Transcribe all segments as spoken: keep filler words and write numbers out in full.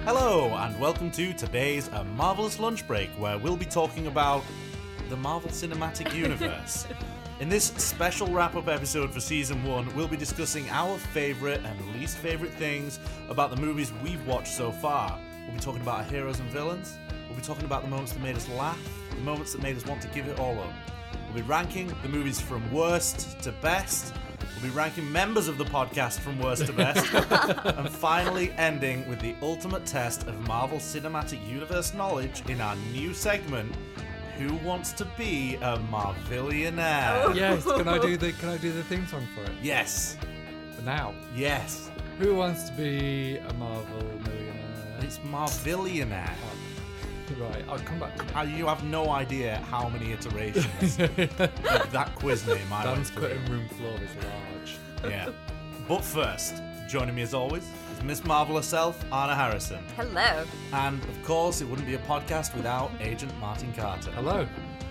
Hello, and welcome to today's A Marvelous Lunch Break, where we'll be talking about the Marvel Cinematic Universe. In this special wrap-up episode for Season one, we'll be discussing our favourite and least favourite things about the movies we've watched so far. We'll be talking about our heroes and villains. We'll be talking about the moments that made us laugh, the moments that made us want to give it all up. We'll be ranking the movies from worst to best. We'll be ranking members of the podcast from worst to best. And finally ending with the ultimate test of Marvel Cinematic Universe knowledge in our new segment, Who Wants to Be a Marvillionaire? Oh. Yes, can I do the can I do the theme song for it? Yes. But now. Yes. Who wants to be a Marvel millionaire? It's Marvillionaire. Oh, right, I'll come back to that. Uh, You have no idea how many iterations of that quiz name I went Dan's through. cutting room floor is large. Yeah. But first, joining me as always is Miss Marvel herself, Anna Harrison. Hello. And of course, it wouldn't be a podcast without Agent Martin Carter. Hello.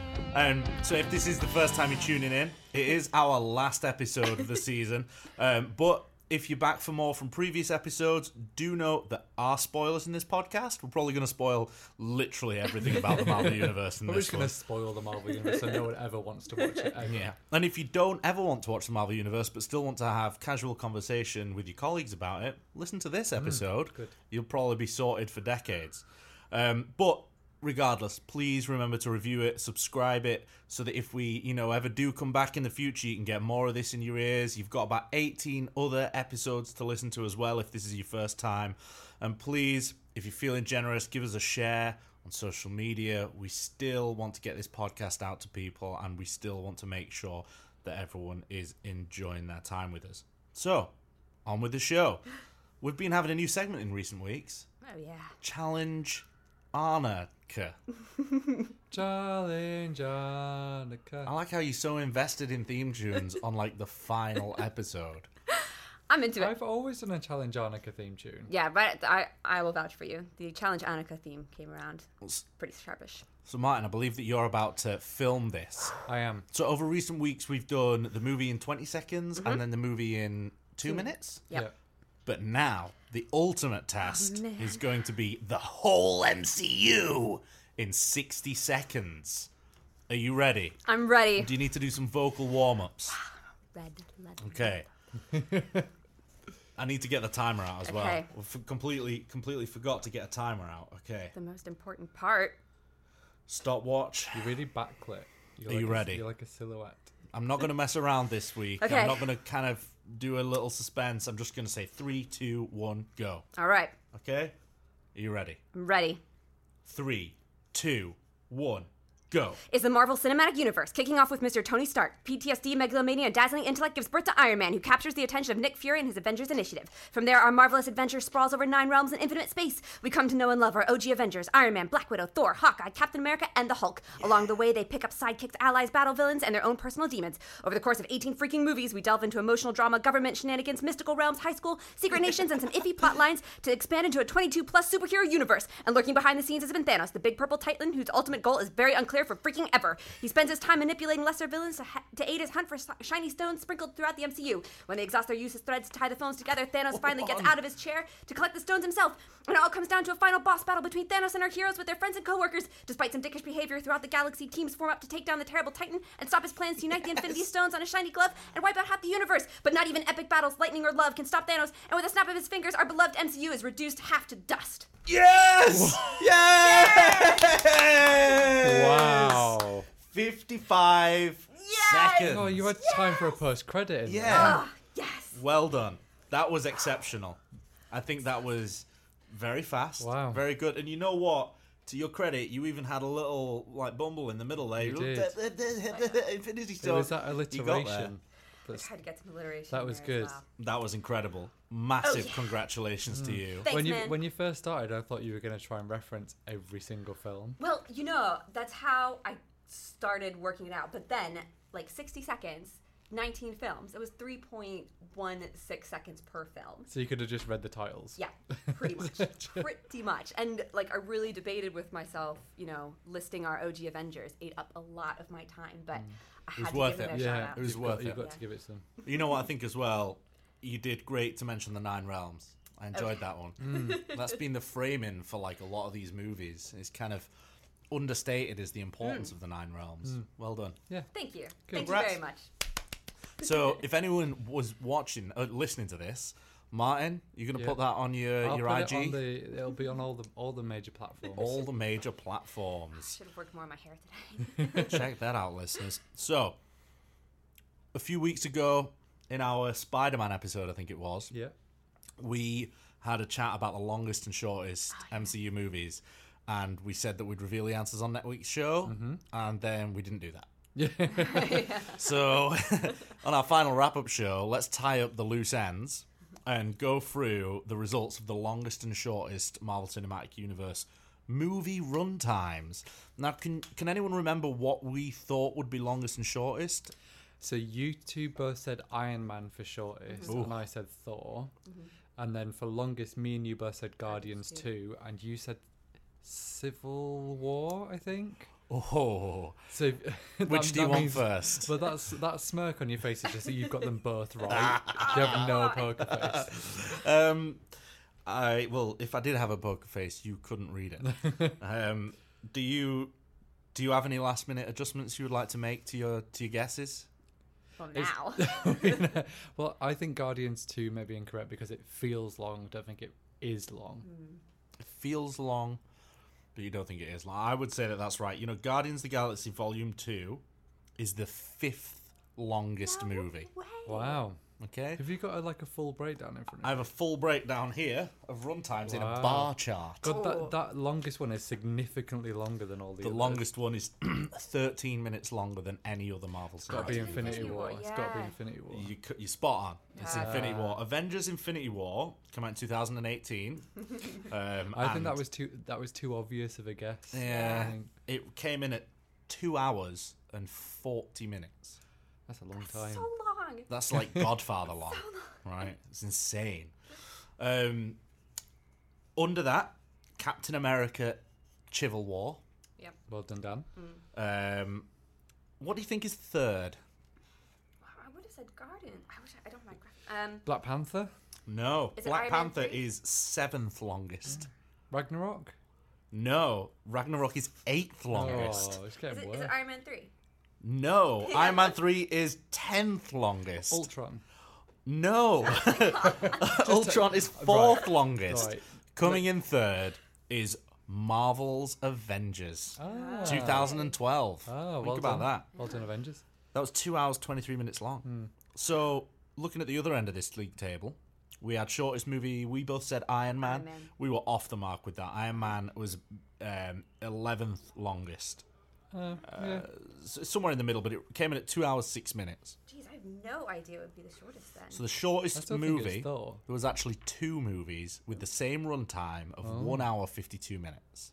Um, so if this is the first time you're tuning in, it is our last episode of the season. Um, but if you're back for more from previous episodes, do note that our spoilers in this podcast, we're probably going to spoil literally everything about the Marvel Universe in We're this just one. going to spoil the Marvel Universe so no one ever wants to watch it ever. Yeah. And if you don't ever want to watch the Marvel Universe but still want to have casual conversation with your colleagues about it, listen to this episode. good. You'll probably be sorted for decades. Um, but regardless, please remember to review it, subscribe it, so that if we, you know, ever do come back in the future, you can get more of this in your ears. You've got about eighteen other episodes to listen to as well if this is your first time. And please, if you're feeling generous, give us a share on social media. We still want to get this podcast out to people, and we still want to make sure that everyone is enjoying their time with us. So, on with the show. We've been having a new segment in recent weeks. Oh, yeah. Challenge Annika. Challenge Annika. I like how you're so invested in theme tunes on like the final episode. I'm into it. I've always done a Challenge Annika theme tune. Yeah, right. I, I will vouch for you. The Challenge Annika theme came around. Pretty sharpish. So Martin, I believe that you're about to film this. I am. So over recent weeks, we've done the movie in twenty seconds Mm-hmm. and then the movie in two Two. minutes. Yep. Yeah. But now, the ultimate test man. is going to be the whole M C U in sixty seconds. Are you ready? I'm ready. Do you need to do some vocal warm-ups? Red, red. Okay. I need to get the timer out as well. Okay. We f- completely, completely forgot to get a timer out. Okay. The most important part. Stopwatch. You're really backlit. You're Are like you a- ready? You're like a silhouette. I'm not going to mess around this week. Okay. I'm not going to kind of do a little suspense. I'm just going to say three, two, one, go. All right. Okay? Are you ready? I'm ready. Three, two, one, go. Is the Marvel Cinematic Universe, kicking off with Mister Tony Stark. P T S D, megalomania, and dazzling intellect gives birth to Iron Man, who captures the attention of Nick Fury and his Avengers Initiative. From there, our marvelous adventure sprawls over nine realms and infinite space. We come to know and love our O G Avengers, Iron Man, Black Widow, Thor, Hawkeye, Captain America, and the Hulk. Along the way, they pick up sidekicks, allies, battle villains, and their own personal demons. Over the course of eighteen freaking movies, we delve into emotional drama, government shenanigans, mystical realms, high school, secret nations, and some iffy plot lines to expand into a twenty-two plus superhero universe. And lurking behind the scenes has been Thanos, the big purple titan whose ultimate goal is very unclear for freaking ever. He spends his time manipulating lesser villains to, ha- to aid his hunt for s- shiny stones sprinkled throughout the M C U. When they exhaust their useless threads to tie the phones together, Thanos finally gets out of his chair to collect the stones himself. And it all comes down to a final boss battle between Thanos and our heroes with their friends and co-workers. Despite some dickish behavior throughout the galaxy, teams form up to take down the terrible titan and stop his plans to unite the Infinity Stones on a shiny glove and wipe out half the universe. But not even epic battles, lightning, or love can stop Thanos, and with a snap of his fingers, our beloved M C U is reduced half to dust. Yes! Yes! Wow. fifty-five Yes! seconds. Oh, you had time for a post-credit in there. Yeah. Oh, yes! Well done. That was exceptional. I think that was very fast. Wow. Very good. And you know what? To your credit, you even had a little like bumble in the middle there. You did. Infinity It Stone. was that You got there. alliteration. I That's- tried to get some alliteration. That in was there good. As well. That was incredible. Massive Oh, yeah. congratulations to you. Thanks, when you man. when you first started, I thought you were going to try and reference every single film. Well, you know, that's how I started working it out. But then, like sixty seconds, nineteen films. It was three point one six seconds per film. So you could have just read the titles. Yeah, pretty much. pretty much. And, like, I really debated with myself, you know, listing our O G Avengers ate up a lot of my time. But I was had to worth give them it. their Yeah, shout out. It was you've worth got, You've it. got to give it some. You know what I think as well? You did great to mention the Nine Realms. I enjoyed that one. That's been the framing for like a lot of these movies. It's kind of understated as the importance of the Nine Realms. Well done. Thank you. Thank Congrats. you very much. So, if anyone was watching, uh, listening to this, Martin, you're gonna Yeah. put that on your I'll your put I it G, on the, it'll be on all the all the major platforms. all the major platforms. Should have worked more on my hair today. Check that out, listeners. So, a few weeks ago, in our Spider-Man episode, I think it was, Yeah. we had a chat about the longest and shortest M C U movies, and we said that we'd reveal the answers on next week's show, and then we didn't do that. Yeah. So, on our final wrap-up show, let's tie up the loose ends and go through the results of the longest and shortest Marvel Cinematic Universe movie run times. Now, can can anyone remember what we thought would be longest and shortest? So you two both said Iron Man for shortest, Ooh. and I said Thor. And then for longest, me and you both said Guardians two, and you said Civil War, I think. Oh, So which that- do you that want means- first? But that's that smirk on your face is just that you've got them both right. You have no poker face. Um, I well, if I did have a poker face, you couldn't read it. um, do you do you have any last minute adjustments you would like to make to your to your guesses? Well, now. Well, I think Guardians two may be incorrect because it feels long. I don't think it is long. It feels long, but you don't think it is long. I would say that that's right. You know, Guardians of the Galaxy Volume two is the fifth longest movie. Way. Wow. Okay? Have you got a, like a full breakdown in front of I have a full breakdown here of runtimes in a Wow. bar chart. God, Oh. that, that longest one is significantly longer than all the The others. longest one is thirteen minutes longer than any other Marvel It's got to cinematic be Oh, Infinity Infinity War. War, It's got to be yeah. Infinity War. You c- you're spot on. It's Ah. Infinity War. Avengers: Infinity War came out in two thousand eighteen. Um, I think and that was too that was too obvious of a guess. Yeah, I think it came in at two hours and forty minutes. that's a long time. So long. That's like Godfather long, right? It's insane. Um, under that, Captain America: Civil War. Yep. Well done, Dan. Um, what do you think is third? I would have said Garden. I wish I, I don't like. Um, Black Panther, No, Is it Black Iron Man Panther three? is seventh longest. Ragnarok. No, Ragnarok is eighth longest. Oh, it's is, getting it, worse. is it Iron Man three? No, Iron Man three is tenth longest. Ultron. No, Ultron is fourth longest. Right. Coming in third is Marvel's Avengers, Ah. two thousand twelve. Oh, Think well about done. that. Well done, Avengers. That was two hours twenty-three minutes long. So, looking at the other end of this league table, we had shortest movie. We both said Iron Man. Iron Man. We were off the mark with that. Iron Man was um, eleventh longest. Uh, yeah. S- somewhere in the middle, but it came in at two hours six minutes. Jeez, I have no idea what would be the shortest then. So the I shortest still think movie, it's Thor. there was actually two movies with the same runtime of one hour fifty-two minutes.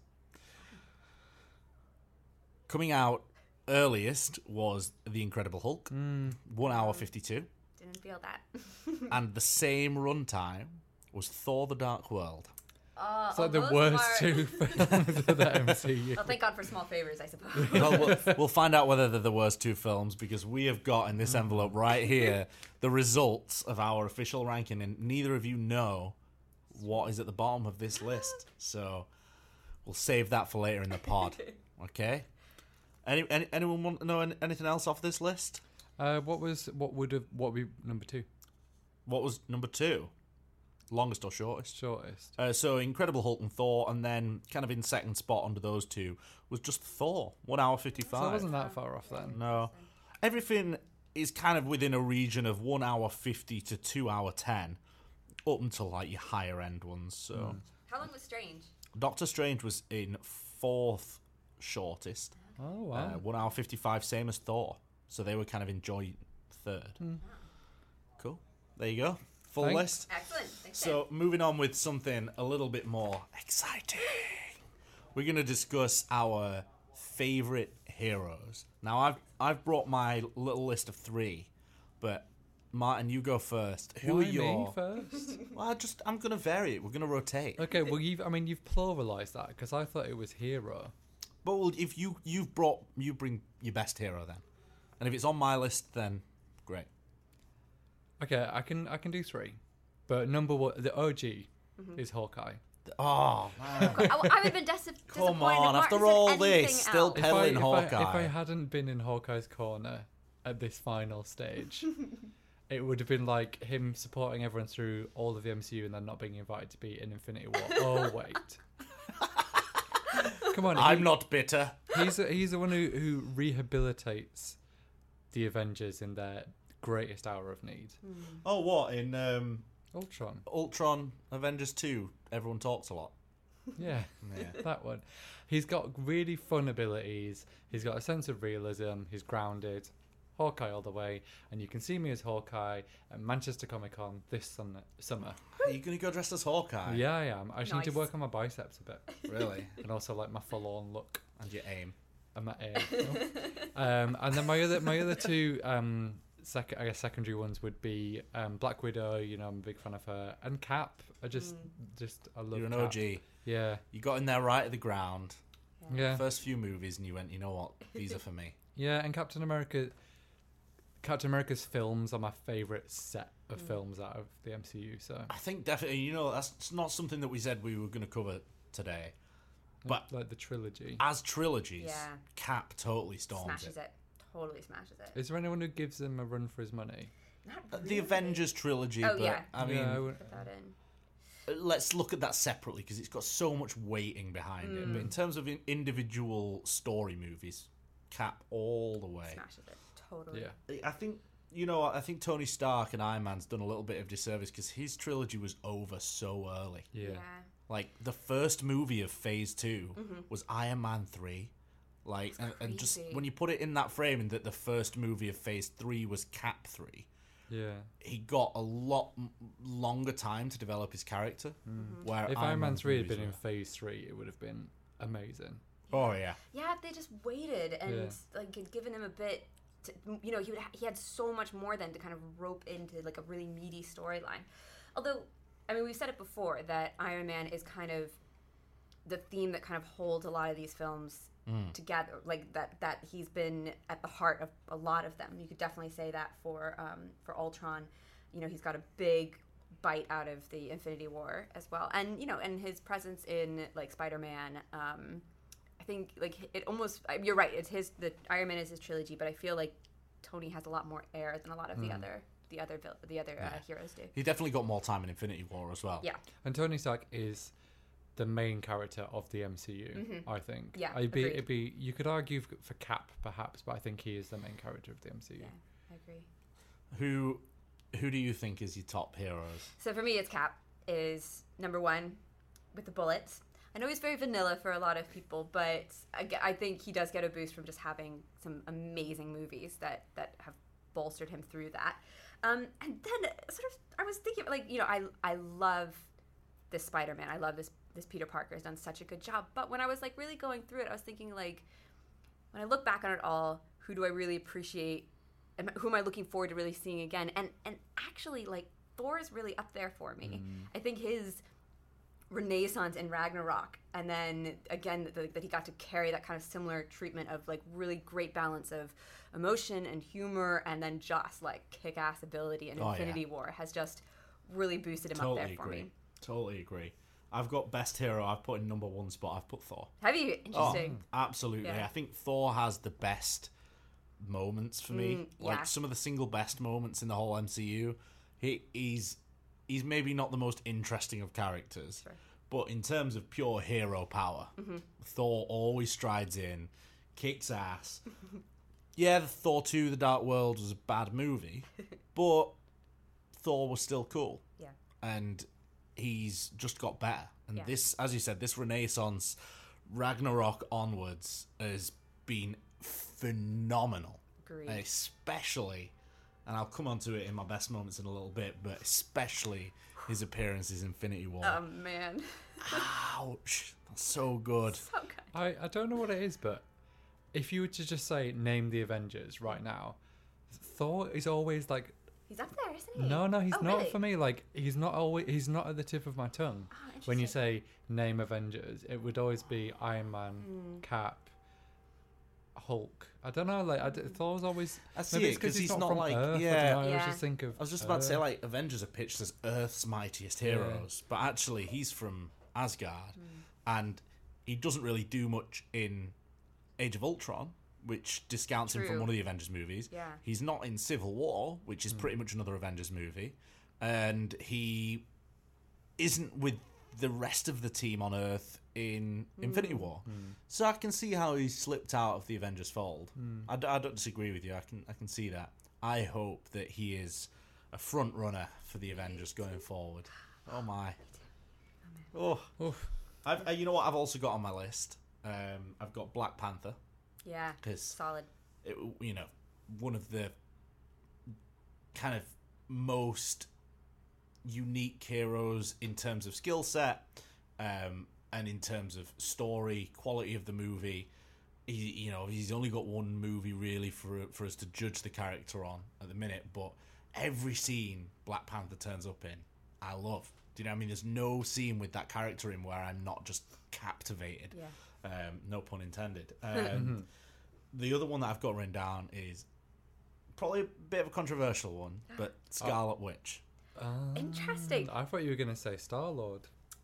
Coming out earliest was The Incredible Hulk, one hour fifty-two, Didn't feel that. and the same runtime was Thor: The Dark World. Uh, It's like the those worst are- two films of the M C U. Well, thank God for small favors, I suppose. Well, well, we'll find out whether they're the worst two films because we have got in this envelope right here the results of our official ranking, and neither of you know what is at the bottom of this list. So we'll save that for later in the pod. Okay? Any, any anyone want to know any, anything else off this list? Uh, what was what would have what would be number two? What was number two? Longest or shortest? Shortest. Uh, so Incredible Hulk and Thor, and then kind of in second spot under those two was just Thor, one hour fifty-five. So it wasn't that far off then. No. Everything is kind of within a region of one hour fifty to two hour ten, up until like your higher end ones. So How long was Strange? Doctor Strange was in fourth shortest, Oh uh, wow. one hour fifty-five, same as Thor. So they were kind of in joint third. Cool. There you go. Full Thanks. list. Excellent. Thanks, So moving on with something a little bit more exciting, we're going to discuss our favorite heroes. Now I've I've brought my little list of three, but Martin, you go first. Who Why are your? me first? Well, I just I'm going to vary it. We're going to rotate. Okay, well you've I mean you've pluralized that because I thought it was hero. But well, if you you've brought you bring your best hero then, and if it's on my list, then great. Okay, I can I can do three, but number one, the O G, is Hawkeye. Oh, man. I, I would have been dis- disappointed. Come if on, Martin after said all anything this, still else. If I, Peddling if, I, Hawkeye. if I hadn't been in Hawkeye's corner at this final stage, it would have been like him supporting everyone through all of the M C U and then not being invited to be in Infinity War. Oh, wait. Come on. I'm he- not bitter. He's a, he's the one who, who rehabilitates the Avengers in their greatest hour of need. Oh, what? In um, Ultron. Ultron Avengers two, everyone talks a lot. Yeah, Yeah. that one. He's got really fun abilities. He's got a sense of realism. He's grounded. Hawkeye all the way. And you can see me as Hawkeye at Manchester Comic Con this sun- summer. Are you going to go dressed as Hawkeye? Yeah, I am. I just need to Nice. work on my biceps a bit. Really? And also like my full-on look. And your aim. And my air. um, and then my other my other two um, sec- I guess secondary ones would be um, Black Widow. You know, I'm a big fan of her. And Cap. I just, just I love You're an Cap. O G. Yeah. You got in there right at the ground. Yeah. First few movies, and you went, you know what? These are for me. Yeah, and Captain America, Captain America's films are my favourite set of films out of the M C U. So, I think definitely, you know, that's not something that we said we were going to cover today. But like the trilogy. as trilogies, Yeah. Cap totally storms Smashes it. it. Totally smashes it. Is there anyone who gives him a run for his money? Not Uh, really. The Avengers trilogy, Oh, but yeah. I mean, Yeah, I would- Put that in. let's look at that separately because it's got so much weighting behind it. But in terms of in- individual story movies, Cap all the way. Smashes it. Totally. yeah. I think you know. I think Tony Stark and Iron Man's done a little bit of disservice because his trilogy was over so early. Yeah. Yeah. Like the first movie of Phase Two was Iron Man Three. Like and, and just crazy. when you put it in that framing that the first movie of Phase Three was Cap Three, Yeah. he got a lot m- longer time to develop his character. Where If Iron Iron Man three had movies been in were- phase three, it would have been amazing. oh yeah, Yeah, they just waited and Yeah. like had given him a bit. To, you know, he would ha- he had so much more then to kind of rope into like a really meaty storyline. Although, I mean, we've said it before that Iron Man is kind of the theme that kind of holds a lot of these films together. Like that that he's been at the heart of a lot of them. You could definitely say that for um, for Ultron. You know, he's got a big bite out of the Infinity War as well, and you know, and his presence in like Spider-Man. Um, I think like it almost. You're right. It's his. The Iron Man is his trilogy, but I feel like Tony has a lot more air than a lot of the other the other vil- the other uh, heroes do. he definitely got more time in Infinity War as well. Yeah. And Tony Stark is the main character of the M C U, I think. Yeah, I'd be, agreed. it'd be, you could argue f- for Cap, perhaps, but I think he is the main character of the M C U. Yeah, I agree. Who, who do you think is your top heroes? So for me, it's Cap is number one with the bullets. I know he's very vanilla for a lot of people, but I, ge- I think he does get a boost from just having some amazing movies that, that have bolstered him through that. Um, and then sort of, I was thinking, like, you know, I I love this Spider-Man. I love this this Peter Parker has done such a good job. But when I was like really going through it, I was thinking like, when I look back on it all, who do I really appreciate? And who am I looking forward to really seeing again? And and actually, like, Thor is really up there for me. I think his renaissance in Ragnarok, and then again that, that he got to carry that kind of similar treatment of like really great balance of emotion and humor, and then just like kick-ass ability in Oh, Infinity yeah. War has just really boosted him Totally up there for agree. me. Totally agree. I've got best hero. I've put in number one spot. I've put Thor. Have you? Oh, Interesting. absolutely. Yeah. I think Thor has the best moments for me. Mm, yeah. Like some of the single best moments in the whole M C U. He he's he's maybe not the most interesting of characters, Sure. but in terms of pure hero power, Mm-hmm. Thor always strides in, kicks ass. Yeah, the Thor two: The Dark World was a bad movie, but Thor was still cool. Yeah. And he's just got better. And Yeah. this, as you said, this Renaissance, Ragnarok onwards, has been phenomenal. Agreed. Especially, and I'll come on to it in my best moments in a little bit, but especially his appearances in Infinity War. Oh man. Ouch. That's so good. So good. I, I don't know what it is, but if you were to just say, name the Avengers right now, Thor is always like, He's up there, isn't he? no, no, he's Oh, not really? for me. Like, he's not always, he's not at the tip of my tongue. Oh, When you interesting. say name Avengers, it would always be Iron Man, Hmm. Cap, Hulk. I don't know. Like I d- Thor's always. I see maybe it it's because because he's not, not from like Earth, I yeah. don't know, I Yeah. always just think of. I was just about to say Earth. like Avengers are pitched as Earth's mightiest heroes, but actually he's from Asgard, and he doesn't really do much in Age of Ultron, which discounts him from True. one of the Avengers movies. Yeah. He's not in Civil War, which is pretty much another Avengers movie, and he isn't with the rest of the team on Earth in Infinity War. So I can see how he's slipped out of the Avengers fold. I, d- I don't disagree with you. I can I can see that. I hope that he is a front runner for the Avengers going forward. Oh my. Oh. Oof. I've, uh, you know what I've also got on my list? Um, I've got Black Panther. Yeah, 'Cause solid. It, you know, one of the kind of most unique heroes in terms of skill set, um, and in terms of story, quality of the movie. He, you know, he's only got one movie really for for us to judge the character on at the minute, but every scene Black Panther turns up in, I love. Do you know what I mean? There's no scene with that character in where I'm not just captivated. Yeah. Um, no pun intended. Um, the other one that I've got written down is probably a bit of a controversial one, but Scarlet Witch. Um, Interesting. I thought you were gonna say Star Lord.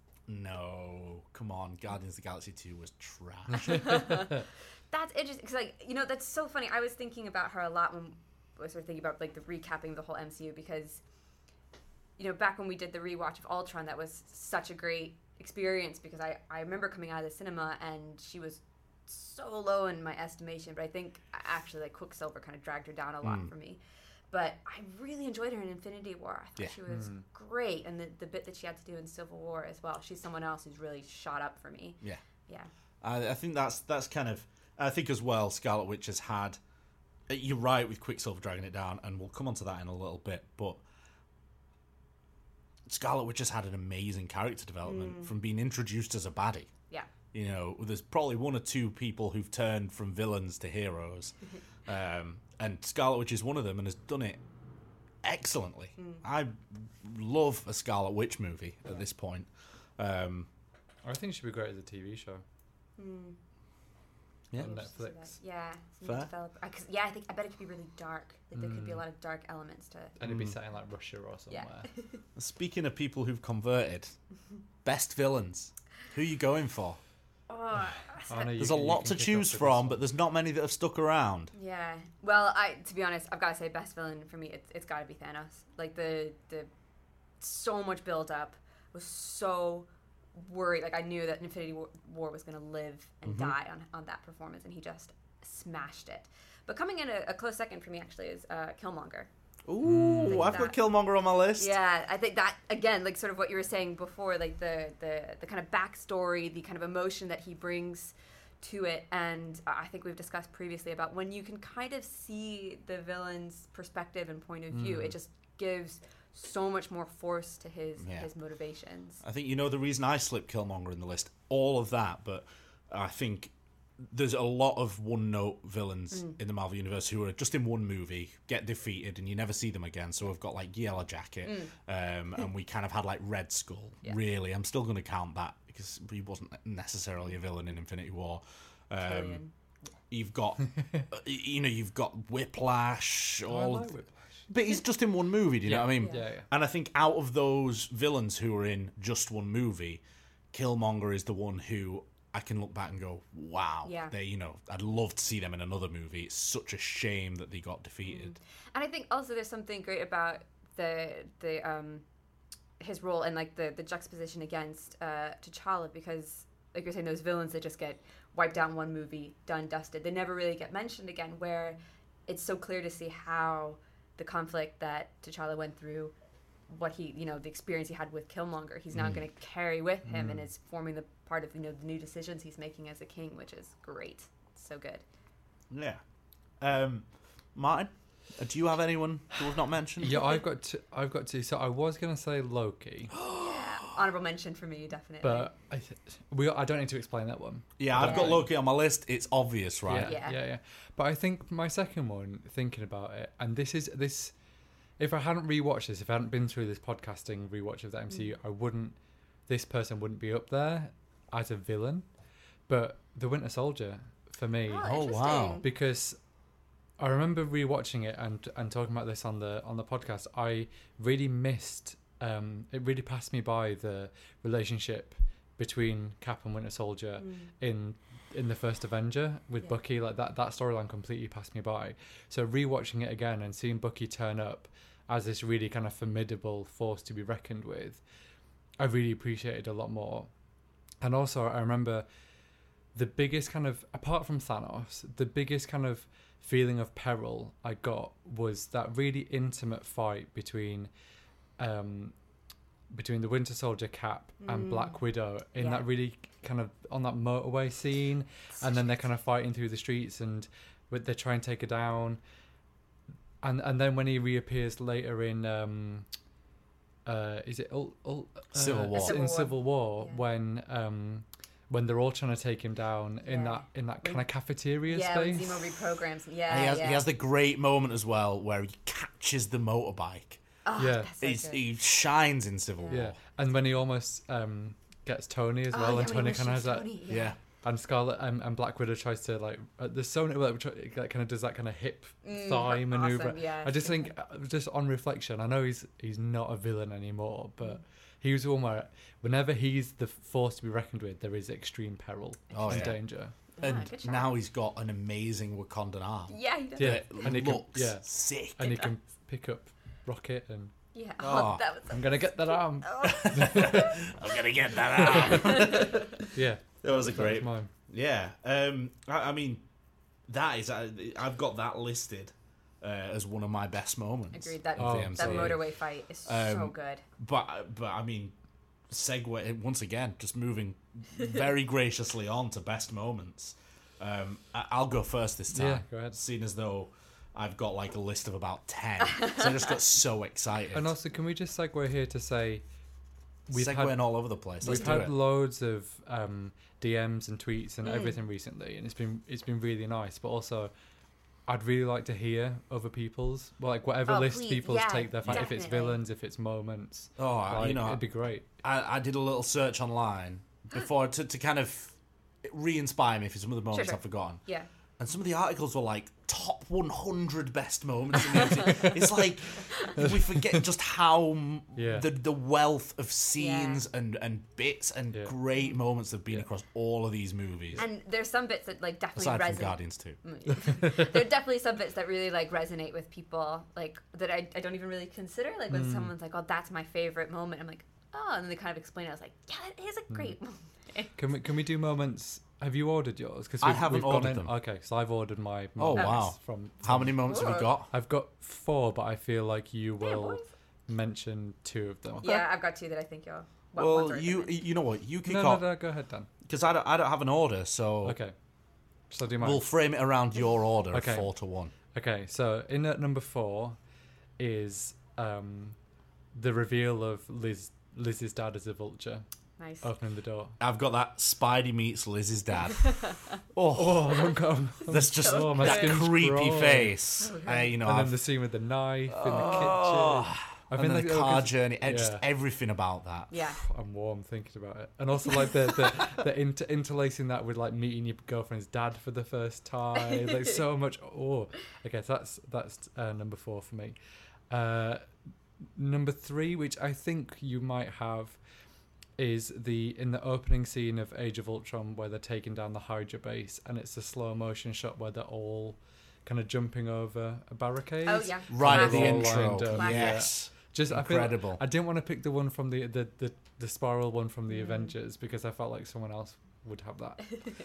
No, come on. Guardians of the Galaxy two was trash. That's interesting because, like, you know, that's so funny. I was thinking about her a lot when I was sort of thinking about like the recapping the whole M C U because, you know, back when we did the rewatch of Ultron, that was such a great experience because I, I remember coming out of the cinema and she was so low in my estimation, but I think actually like Quicksilver kind of dragged her down a lot Mm. for me. But I really enjoyed her in Infinity War. I thought Yeah. she was great, and the, the bit that she had to do in Civil War as well. She's someone else who's really shot up for me. Yeah. Yeah. I, I think that's that's kind of. I think as well, Scarlet Witch has had. You're right with Quicksilver dragging it down, and we'll come on to that in a little bit. But Scarlet Witch has had an amazing character development from being introduced as a baddie. Yeah. You know, there's probably one or two people who've turned from villains to heroes, um, and Scarlet Witch is one of them, and has done it excellently. I love a Scarlet Witch movie at this point. Um, I think she'd be great as a T V show yeah, on Interested in Netflix. that. Yeah, some Fair. developer. I, 'cause- yeah, I think I bet it could be really dark. Like there could be a lot of dark elements to it. And it'd be set in like Russia or somewhere. Speaking of people who've converted, best villains. Who are you going for? Oh, Oh, no, you There's can- a you lot can to kick off choose with from, this but there's not many that have stuck around. yeah. Well, I to be honest, I've got to say, best villain for me, it's, it's got to be Thanos. Like the the so much build up, was so worried. Like I knew that Infinity War, War was going to live and die on on that performance, and he just smashed it. But coming in a, a close second for me actually is uh, Killmonger. Ooh, Think I've that- got Killmonger on my list. Yeah, I think that again, like sort of what you were saying before, like the the the kind of backstory, the kind of emotion that he brings to it, and I think we've discussed previously about when you can kind of see the villain's perspective and point of view, it just gives so much more force to his Yeah. his motivations. I think you know the reason I slipped Killmonger in the list. All of that, but I think there's a lot of one-note villains in the Marvel Universe who are just in one movie, get defeated, and you never see them again. So we've got like Yellow Jacket, um, and we kind of had like Red Skull. Yeah. Really, I'm still going to count that because he wasn't necessarily a villain in Infinity War. Um, Killian. you've got, uh, you know, you've got Whiplash. Oh, I All, like of- Whiplash. but he's just in one movie. Do you know what I mean? Yeah, yeah. And I think out of those villains who are in just one movie, Killmonger is the one who I can look back and go, wow, Yeah. they, you know, I'd love to see them in another movie. It's such a shame that they got defeated. And I think also there's something great about the the um his role and like the the juxtaposition against uh T'Challa, because like you're saying, those villains that just get wiped out in one movie, done, dusted, they never really get mentioned again, where it's so clear to see how the conflict that T'Challa went through, what he, you know, the experience he had with Killmonger, he's now going to carry with him and is forming the part of, you know, the new decisions he's making as a king, which is great. So good. Yeah. Um, Martin, uh, do you have anyone who we've not mentioned? Yeah, I've got to. I've got to. So I was gonna say Loki, Honorable mention for me, definitely. but I th- we. I don't need to explain that one. Yeah, I've got Yeah. Loki on my list. It's obvious, right? Yeah, Yeah. yeah, yeah. But I think my second one, thinking about it, and this is this. If I hadn't rewatched this, if I hadn't been through this podcasting rewatch of the M C U, I wouldn't. This person wouldn't be up there as a villain, but the Winter Soldier for me. Oh, Oh, interesting. wow. Because I remember rewatching it and and talking about this on the on the podcast. I really missed. Um, it really passed me by the relationship between Cap and Winter Soldier Mm. in in the first Avenger with Yeah. Bucky. Like that that storyline completely passed me by. So rewatching it again and seeing Bucky turn up as this really kind of formidable force to be reckoned with, I really appreciated a lot more. And also I remember the biggest kind of, apart from Thanos, the biggest kind of feeling of peril I got was that really intimate fight between um between the Winter Soldier, Cap, and Mm. Black Widow in Yeah. that really kind of on that motorway scene, and then they're kind of fighting through the streets and with- they try and take her down, and and then when he reappears later in um uh is it Ul- Ul- uh, Civil War. in Civil War. Civil War Yeah. when um when they're all trying to take him down in Yeah. that in that When- kind of cafeteria Yeah, when space. Zemo reprograms. Yeah, And he has yeah. he has the great moment as well where he catches the motorbike. Oh, Yeah. that's so He's, good. he shines in Civil Yeah, War. and when he almost um gets Tony as Oh, well, yeah, and when Tony he kind of has shoots that. Tony, Yeah. And Scarlet and, and Black Widow tries to like. Uh, there's so many like, tr- that kind of does that kind of hip Mm, thigh awesome, maneuver. yeah, I just super think, uh, just on reflection, I know he's he's not a villain anymore, but he was one where whenever he's the force to be reckoned with, there is extreme peril Oh, and yeah. danger. Ah, And good shot. now he's got an amazing Wakandan arm. Yeah, he does. Yeah, That and he can- looks yeah. sick. And he can pick up Rocket, and Yeah. Oh. Oh, that was. I'm gonna get that arm. Oh. I'm gonna get that arm. Yeah, That was a that was great. mine. Yeah. Um. I, I mean, that is. I, I've got that listed uh, as one of my best moments. Agreed. That Oh, of the that M C U. motorway fight is so Um, good. But but I mean, segue once again, just moving very graciously on to best moments. Um, I, I'll go first this time. Yeah, go ahead. Seeing as though I've got like a list of about ten, so I just got so excited. And also, can we just segue here to say we've Segueing had all over the place. Let's we've do had it. loads of um, D Ms and tweets and Mm. everything recently, and it's been it's been really nice. But also, I'd really like to hear other people's, well, like whatever Oh, list please, people's yeah, take their fan, if it's definitely. villains, if it's moments. Oh, I- like, you know, it'd be great. I, I did a little search online before to, to kind of re-inspire me for some of the moments sure. I've forgotten. Yeah. And some of the articles were like top one hundred best moments in the M C U. It's like we forget just how m- Yeah. the the wealth of scenes and, and bits and Yeah. great moments that have been Yeah. across all of these movies. And there's some bits that like definitely Aside from resonate. Guardians two. There are definitely some bits that really like resonate with people, like that I, I don't even really consider. Like when Mm. someone's like, "Oh, that's my favorite moment," I'm like, "Oh," and then they kind of explain it. I was like, "Yeah, it is a Mm. great moment." Can we can we do moments? Have you ordered yours? Because I haven't gone ordered in, them. Okay, so I've ordered my. Oh, moments wow. From, How from- many moments have you Ooh. got? I've got four, but I feel like you Yeah, will boys. mention two of them. Yeah, I've got two that I think you'll. Well, Well, one's already you been you know what? You kick No, no, off no, go ahead, Dan. because I don't I don't have an order, so Okay. Shall I do mine? we'll frame it around your order Okay. of four to one. Okay, so in at number four is um, the reveal of Liz Liz's dad as a vulture nice. opening the door. I've got that Spidey meets Liz's dad. oh, Oh, I'm come. that's just Oh, my that skin's creepy crawling. face. Okay. Uh, you know, And I've, then the scene with the knife in the oh, kitchen. I and think then like, the oh, car 'cause- journey, and just yeah. everything about that. Yeah. I'm warm thinking about it, and also like the the, the inter- interlacing that with like meeting your girlfriend's dad for the first time, like so much. Oh, okay, so that's that's uh, number four for me. Uh, number three, which I think you might have, is the in the opening scene of Age of Ultron where they're taking down the Hydra base, and it's a slow motion shot where they're all kind of jumping over a barricade. Oh yeah. Right at the All intro, lined up, yes, Just I feel incredible. I didn't want to pick the one from the the the, the spiral one from the Mm. Avengers because I felt like someone else would have that.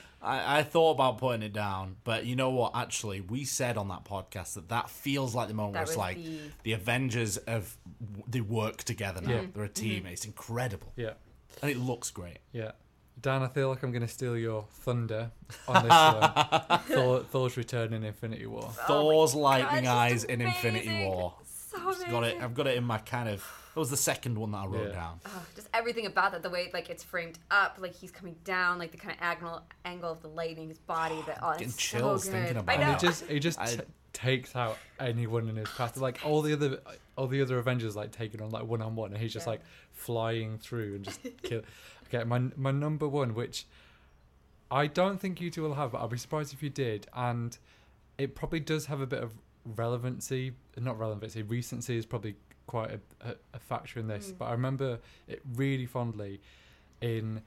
I, I thought about putting it down, but you know what? Actually, we said on that podcast that that feels like the moment where That it's was like the. the Avengers have they work together now. Yeah. They're a team. It's incredible, Yeah, and it looks great. yeah. Dan, I feel like I'm going to steal your thunder on this one. Thor, Thor's return in Infinity War. Oh my Thor's God, lightning it's eyes just in Infinity amazing. War. So I've got it. amazing. I've got it in my kind of. That was the second one that I wrote Yeah. down. Oh, just everything about that, the way like it's framed up, like he's coming down, like the kind of angle angle of the lighting, his body. That oh, Getting it's chills so good. thinking I about know. And he just he just I- t- takes out anyone in his path. Like all the other all the other Avengers like taking on like one on one, and he's just Yeah. like flying through and just kill. Okay, my my number one, which I don't think you two will have, but I'll be surprised if you did. And it probably does have a bit of relevancy. Not relevancy, recency is probably quite a, a, a factor in this. Mm. But I remember it really fondly in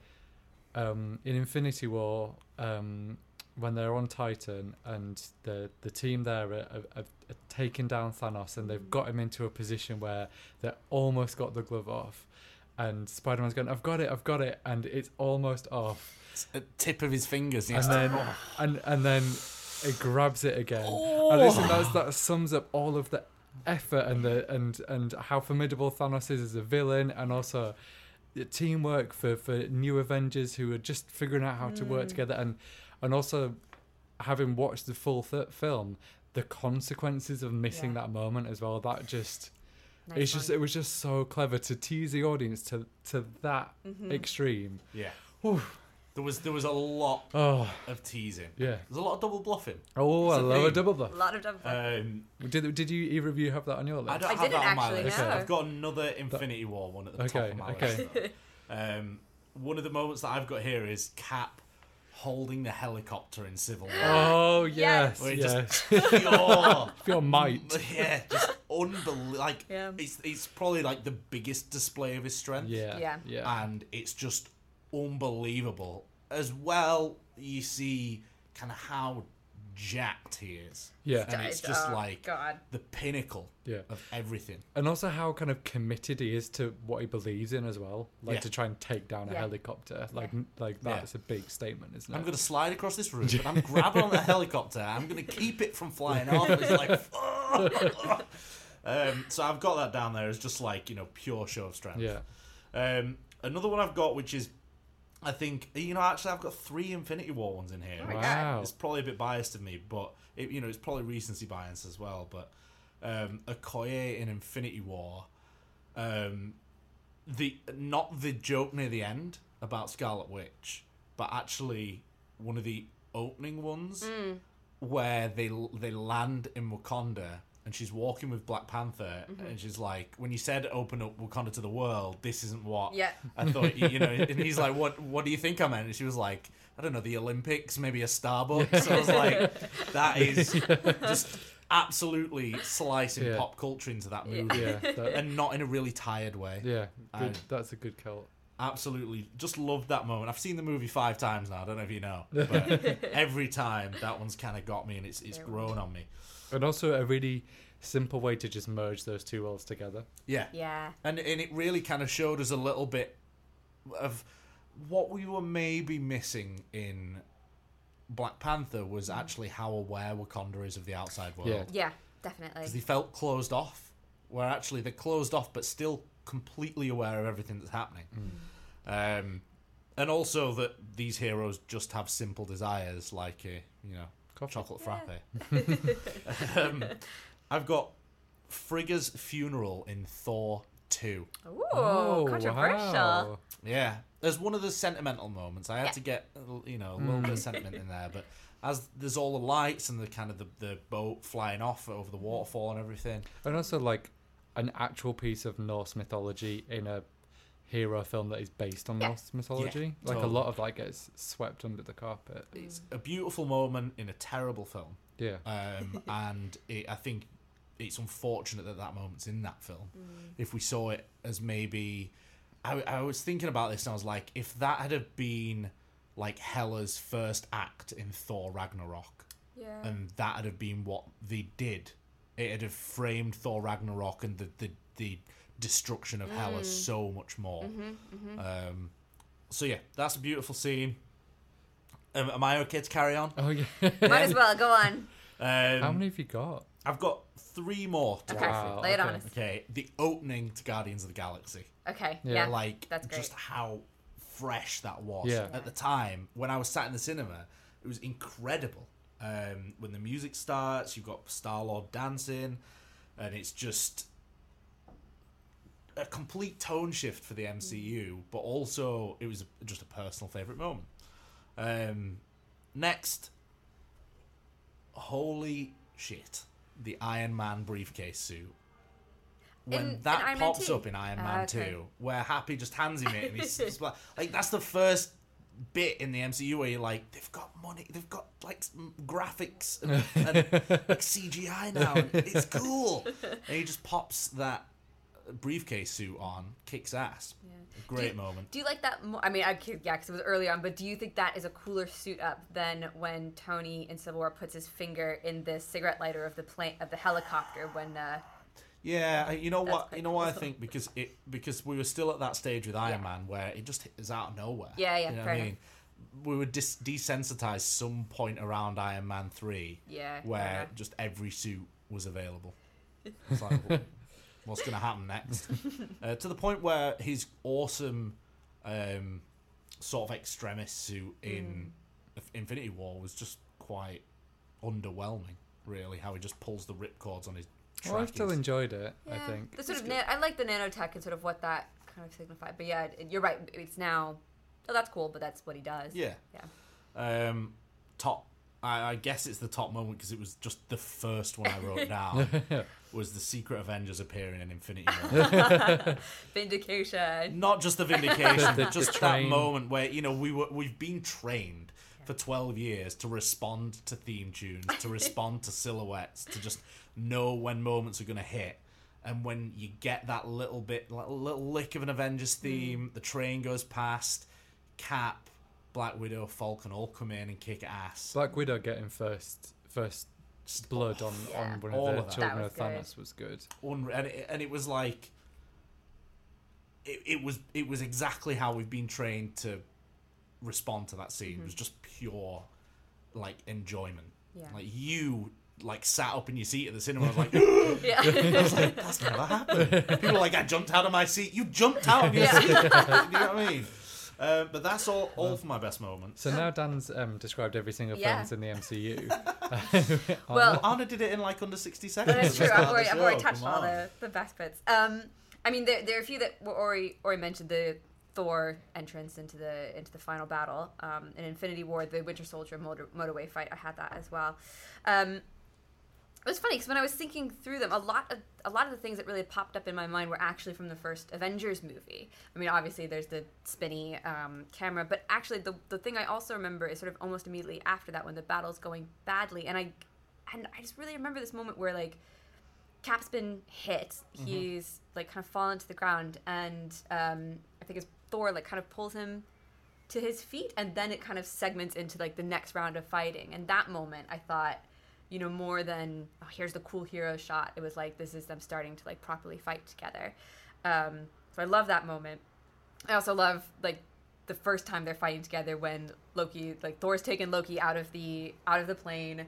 um, in Infinity War um, when they're on Titan and the the team there are, are, are, are taking down Thanos, and they've got him into a position where they almost got the glove off. And Spider-Man's going, I've got it, I've got it, and it's almost off. It's a tip of his fingers. And then, oh. and and then it grabs it again. Oh. And I think that's, that sums up all of the effort and the and and how formidable Thanos is as a villain, and also the teamwork for, for new Avengers who are just figuring out how mm. to work together, and and also having watched the full th- film, the consequences of missing yeah. that moment as well. That just. Nice it's one. just it was just so clever to tease the audience to to that mm-hmm. extreme. Yeah. Whew. There was there was a lot oh. of teasing. Yeah. There's a lot of double bluffing. Oh, I love a double bluff. A lot of double bluffing. Um, did did you either of you have that on your list? I don't I have didn't that on my actually, list. no. I've got another Infinity War one at the okay, top of my okay. list. um, one of the moments that I've got here is Cap holding the helicopter in Civil War. Oh yes, Where it yes. Just pure, pure might. Yeah, just unbelievable. Like yeah. it's it's probably like the biggest display of his strength. Yeah, yeah, yeah. And it's just unbelievable. As well, you see kind of how jacked he is. Yeah, and it's just oh, like God. the pinnacle yeah. of everything. And also how kind of committed he is to what he believes in as well. Like yeah. to try and take down a yeah. helicopter. Like yeah. like that's yeah. a big statement, isn't it? I'm going to slide across this room, but I'm grabbing on the helicopter. I'm going to keep it from flying off. It's like, oh. um, so I've got that down there as just like, you know, pure show of strength. Yeah. Um, another one I've got, which is, I think, you know, actually I've got three Infinity War ones in here. Oh my wow. It's probably a bit biased of me, but, it, you know, it's probably recency bias as well. But um, Okoye in Infinity War, um, the not the joke near the end about Scarlet Witch, but actually one of the opening ones mm. where they they land in Wakanda. And she's walking with Black Panther, mm-hmm. and she's like, "When you said open up Wakanda to the world, this isn't what yeah. I thought." You know, and he's like, "What? What do you think I meant?" And she was like, "I don't know, the Olympics, maybe a Starbucks." So I was like, "That is just absolutely slicing yeah. pop culture into that movie, yeah, that, and not in a really tired way." Yeah, good, that's a good cult. Absolutely, just loved that moment. I've seen the movie five times now. I don't know if you know, but every time that one's kind of got me, and it's it's grown on me. And also a really simple way to just merge those two worlds together. Yeah. Yeah. And and it really kind of showed us a little bit of what we were maybe missing in Black Panther was actually how aware Wakanda is of the outside world. Yeah, yeah, definitely. Because they felt closed off, where actually they're closed off but still completely aware of everything that's happening. Mm. Um, and also that these heroes just have simple desires like, a, you know, Coffee. chocolate yeah. frappe. um, I've got Frigga's funeral in Thor two. Ooh, oh, controversial. Wow. Yeah, there's one of the sentimental moments. I had yeah. to get, you know, a little bit of sentiment in there, but as there's all the lights and the kind of the, the boat flying off over the waterfall and everything. And also like an actual piece of Norse mythology in a hero film that is based on yeah. Norse mythology. Yeah, like totally. a lot of like gets swept under the carpet. It's a beautiful moment in a terrible film. Yeah. Um, and it, I think it's unfortunate that that moment's in that film. Mm. If we saw it as maybe... I, I was thinking about this and I was like, if that had have been like Hela's first act in Thor Ragnarok, yeah. and that had have been what they did, it would have framed Thor Ragnarok and the, the, the destruction of mm. Hela so much more. Mm-hmm, mm-hmm. Um, so yeah, that's a beautiful scene. Um, am I okay to carry on? Oh yeah. Might as well, go on. Um, How many have you got? I've got three more to okay. go Wow, through. Lay it okay. on us. Okay, the opening to Guardians of the Galaxy. Okay, Yeah. yeah, Like, that's great. just how fresh that was. Yeah. At the time, when I was sat in the cinema, it was incredible. Um, when the music starts, you've got Star-Lord dancing, and it's just a complete tone shift for the M C U, but also it was just a personal favourite moment. Um, next, holy shit, the Iron Man briefcase suit. When In- that in Iron Man pops two? up in Iron Ah, Man okay. two, where Happy just hands him it, and he's just like, like, that's the first bit in the M C U where you're like, they've got money, they've got like some graphics and, and like C G I now, and it's cool. And he just pops that briefcase suit on, kicks ass. Yeah. Great do you, moment. Do you like that more? I mean, I, yeah, because it was early on, but do you think that is a cooler suit up than when Tony in Civil War puts his finger in the cigarette lighter of the plane of the helicopter when? Uh, yeah, you know what? You know what cool. I think because it because we were still at that stage with Iron yeah. Man where it just is out of nowhere. Yeah, yeah, you know fair what I mean? We were dis- desensitized some point around Iron Man three. Yeah. Where yeah. just every suit was available. It's like, well, what's going to happen next? uh, to the point where his awesome um, sort of extremist suit in mm. Infinity War was just quite underwhelming, really, how he just pulls the ripcords on his trackies. Well, I still enjoyed it, yeah. I think. The sort of na- I like the nanotech and sort of what that kind of signified. But yeah, you're right. It's now, oh, that's cool, but that's what he does. Yeah. Yeah. Um, top, I, I guess it's the top moment because it was just the first one I wrote down. Was the Secret Avengers appearing in Infinity War. Vindication. Not just the vindication, the, just the that train. moment where, you know, we were, we've been trained for twelve years to respond to theme tunes, to respond to silhouettes, to just know when moments are going to hit. And when you get that little bit, like, little lick of an Avengers theme, mm. the train goes past, Cap, Black Widow, Falcon all come in and kick ass. Black Widow getting first first blood on, yeah. on one all of the of children was of Thanos was good. Unre- and, it, and it was like, it, it was it was exactly how we've been trained to respond to that scene. Mm-hmm. It was just pure, like, enjoyment. Yeah. Like, you, like, sat up in your seat at the cinema. I was like, yeah. I was like, that's never happened. People are like, I jumped out of my seat. You jumped out of your Yeah. seat. You know what I mean? Uh, but that's all, all for my best moments. So now Dan's um, described every single Yeah. Friends in the M C U. Well, Anna did it in like under sixty seconds. that's true. At the I've start of already, the I've already show. touched Come all on. the, the best bits. Um, I mean, there, there are a few that were already already mentioned. The Thor entrance into the into the final battle, um, in Infinity War, the Winter Soldier motor, motorway fight. I had that as well. Um, it was funny because when I was thinking through them, a lot of a lot of the things that really popped up in my mind were actually from the first Avengers movie. I mean, obviously there's the spinny um, camera, but actually the the thing I also remember is sort of almost immediately after that when the battle's going badly, and I and I just really remember this moment where, like, Cap's been hit, Mm-hmm. he's like kind of fallen to the ground, and um, I think it's Thor like kind of pulls him to his feet, and then it kind of segments into like the next round of fighting. And that moment, I thought, you know, more than, oh, here's the cool hero shot, it was like, this is them starting to like properly fight together. Um, so I love that moment. I also love like the first time they're fighting together when Loki, like Thor's taken Loki out of the out of the plane.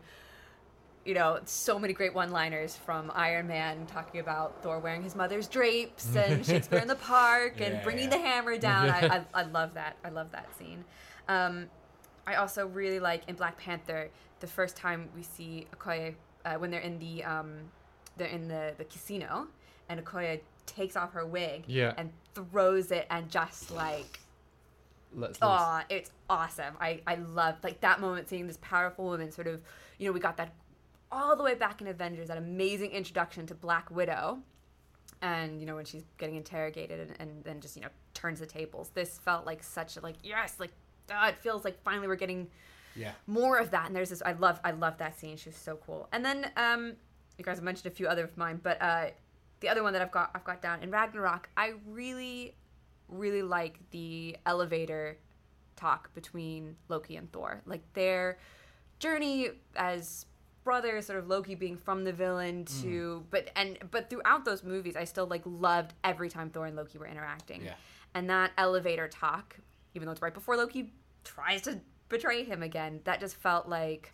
You know, so many great one-liners from Iron Man talking about Thor wearing his mother's drapes and Shakespeare in the Park and Yeah. bringing the hammer down. I, I, I love that. I love that scene. Um, I also really like in Black Panther the first time we see Okoye uh, when they're in the um, they're in the, the casino, and Okoye takes off her wig Yeah. and throws it and just like. Let's Oh, it's awesome. I, I love like that moment, seeing this powerful woman sort of, you know, we got that all the way back in Avengers, that amazing introduction to Black Widow. And, you know, when she's getting interrogated and, and then just, you know, turns the tables. This felt like such a, like, yes, like, uh, it feels like finally we're getting Yeah. more of that. And there's this, I love, I love that scene. She was so cool. And then, um, you guys have mentioned a few other of mine, but uh, the other one that I've got, I've got down in Ragnarok, I really, really like the elevator talk between Loki and Thor. Like their journey as brothers, sort of Loki being from the villain to, mm. but and but throughout those movies, I still like loved every time Thor and Loki were interacting. Yeah. And that elevator talk, even though it's right before Loki tries to betray him again, that just felt like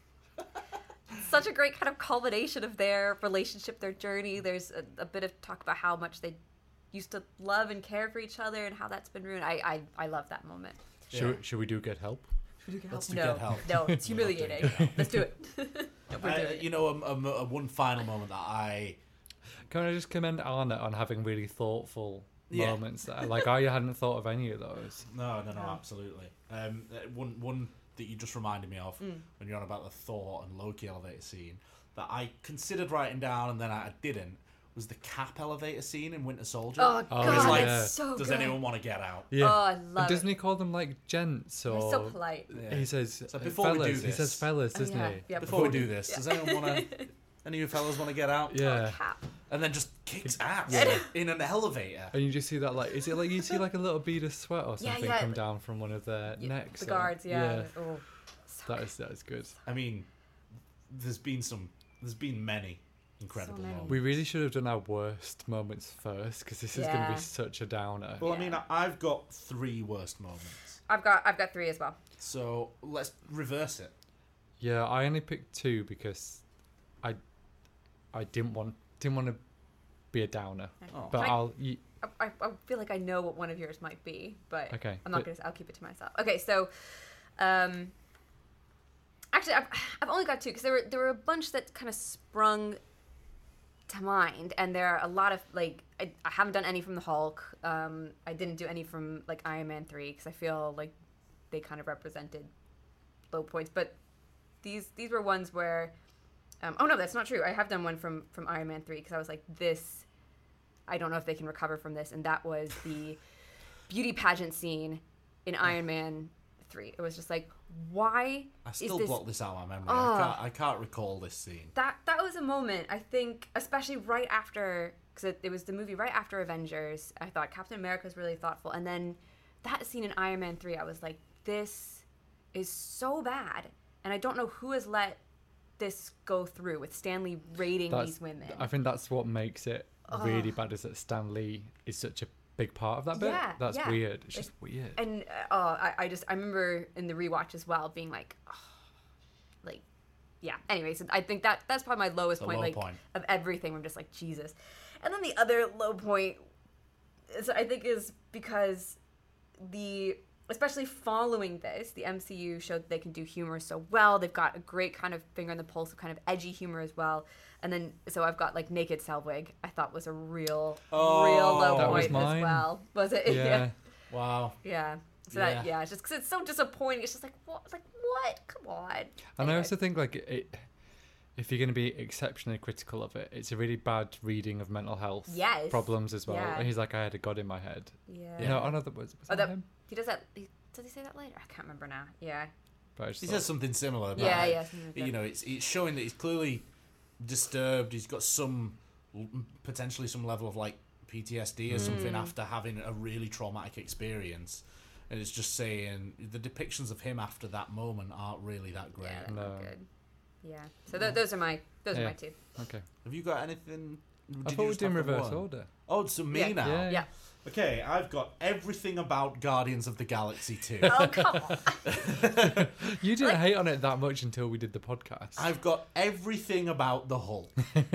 such a great kind of culmination of their relationship, their journey. There's a, a bit of talk about how much they used to love and care for each other and how that's been ruined. I I, I love that moment. Should, Yeah. should we do Get Help? Let's do no, Get Help. no, it's We're not doing humiliating. Get Help. Let's do it. We're Uh, doing it. you know, a, a, a one final moment that I Can I just commend Arna on having really thoughtful Yeah. moments? That, like, I hadn't thought of any of those. no no no No. absolutely um uh, one one that you just reminded me of Mm. when you're on about the Thor and Loki elevator scene that I considered writing down and then I didn't was the Cap elevator scene in Winter Soldier. Oh, Oh, God, It's like, it's yeah. so does good. anyone want to get out? Yeah. Oh, I And love doesn't it. he call them like gents or? He's so polite. Yeah. He says So uh, before we fellas. do He this- says fellas, Oh, doesn't yeah. he? Yeah, Before we do this, does anyone want to... Any of you fellas want to get out? Yeah. Cap. And then just kicks ass Yeah. in an elevator. And you just see that, like, is it like you see like a little bead of sweat or Yeah, something yeah. come down from one of their Yeah, necks? The or- guards, yeah. Oh, so that good. is that is good. I mean, there's been some... There's been many incredible So many. moments. We really should have done our worst moments first because this is going to Yeah. be such a downer. Well, I Yeah. mean, I- I've got three worst moments. I've got I've got three as well. So let's reverse it. Yeah, I only picked two because I I didn't want didn't want to be a downer. Oh. But Can I- I'll y- I, I, I feel like I know what one of yours might be, but Okay, I'm not but- gonna. I'll keep it to myself. Okay, so, um, actually, I've, I've only got two because there were there were a bunch that kind of sprung to mind, and there are a lot of like I, I haven't done any from the Hulk. Um, I didn't do any from like Iron Man three because I feel like they kind of represented low points, but these these were ones where. Um, oh no, that's not true. I have done one from from Iron Man three because I was like, this. I don't know if they can recover from this, and that was the beauty pageant scene in Iron Man three. It was just like, why I is still this? block this out of my memory. Oh. I, can't, I can't recall this scene. That that was a moment. I think, especially right after, because it, it was the movie right after Avengers. I thought Captain America was really thoughtful, and then that scene in Iron Man three, I was like, this is so bad, and I don't know who has let this go through with Stanley rating that's, these women. I think that's what makes it really bad is that Stan Lee is such a big part of that bit. Yeah, That's yeah. weird. It's Like- just weird. And uh, oh, I, I just I remember in the rewatch as well being like, oh, like, yeah. Anyways, I think that that's probably my lowest The point, low like point. of everything. I'm just like Jesus. And then the other low point, is, I think, is because the especially following this, the M C U showed that they can do humor so well. They've got a great kind of finger on the pulse of kind of edgy humor as well. And then so I've got like Naked Selvig. I thought was a real, Oh, real low That was point mine. as well. Was it? yeah. Wow. Yeah. So Yeah. that yeah, it's just because it's so disappointing. It's just like what, like what? Come on. And Anyway. I also think like it, if you're going to be exceptionally critical of it, it's a really bad reading of mental health Yes. problems as well. Yeah. And he's like, I had a god in my head. Yeah. You know, oh no, that was, was Oh, that that- him? He does that. He, does he say that later? I can't remember now. Yeah. But I just He thought- says something similar. About Yeah, it. yeah, something like You that. know, it's it's showing that he's clearly disturbed. He's got some potentially some level of like P T S D or something Mm. after having a really traumatic experience. And it's just saying the depictions of him after that moment aren't really that great. Yeah. No. Good. Yeah. So th- those are my those are Yeah. my two. Okay. Have you got anything? I did thought you we were just doing have the reverse one? order. Oh, it's me Yeah. now. Yeah. Yeah. Okay, I've got everything about Guardians of the Galaxy two. Oh come on. You didn't Like- hate on it that much until we did the podcast. I've got everything about the Hulk.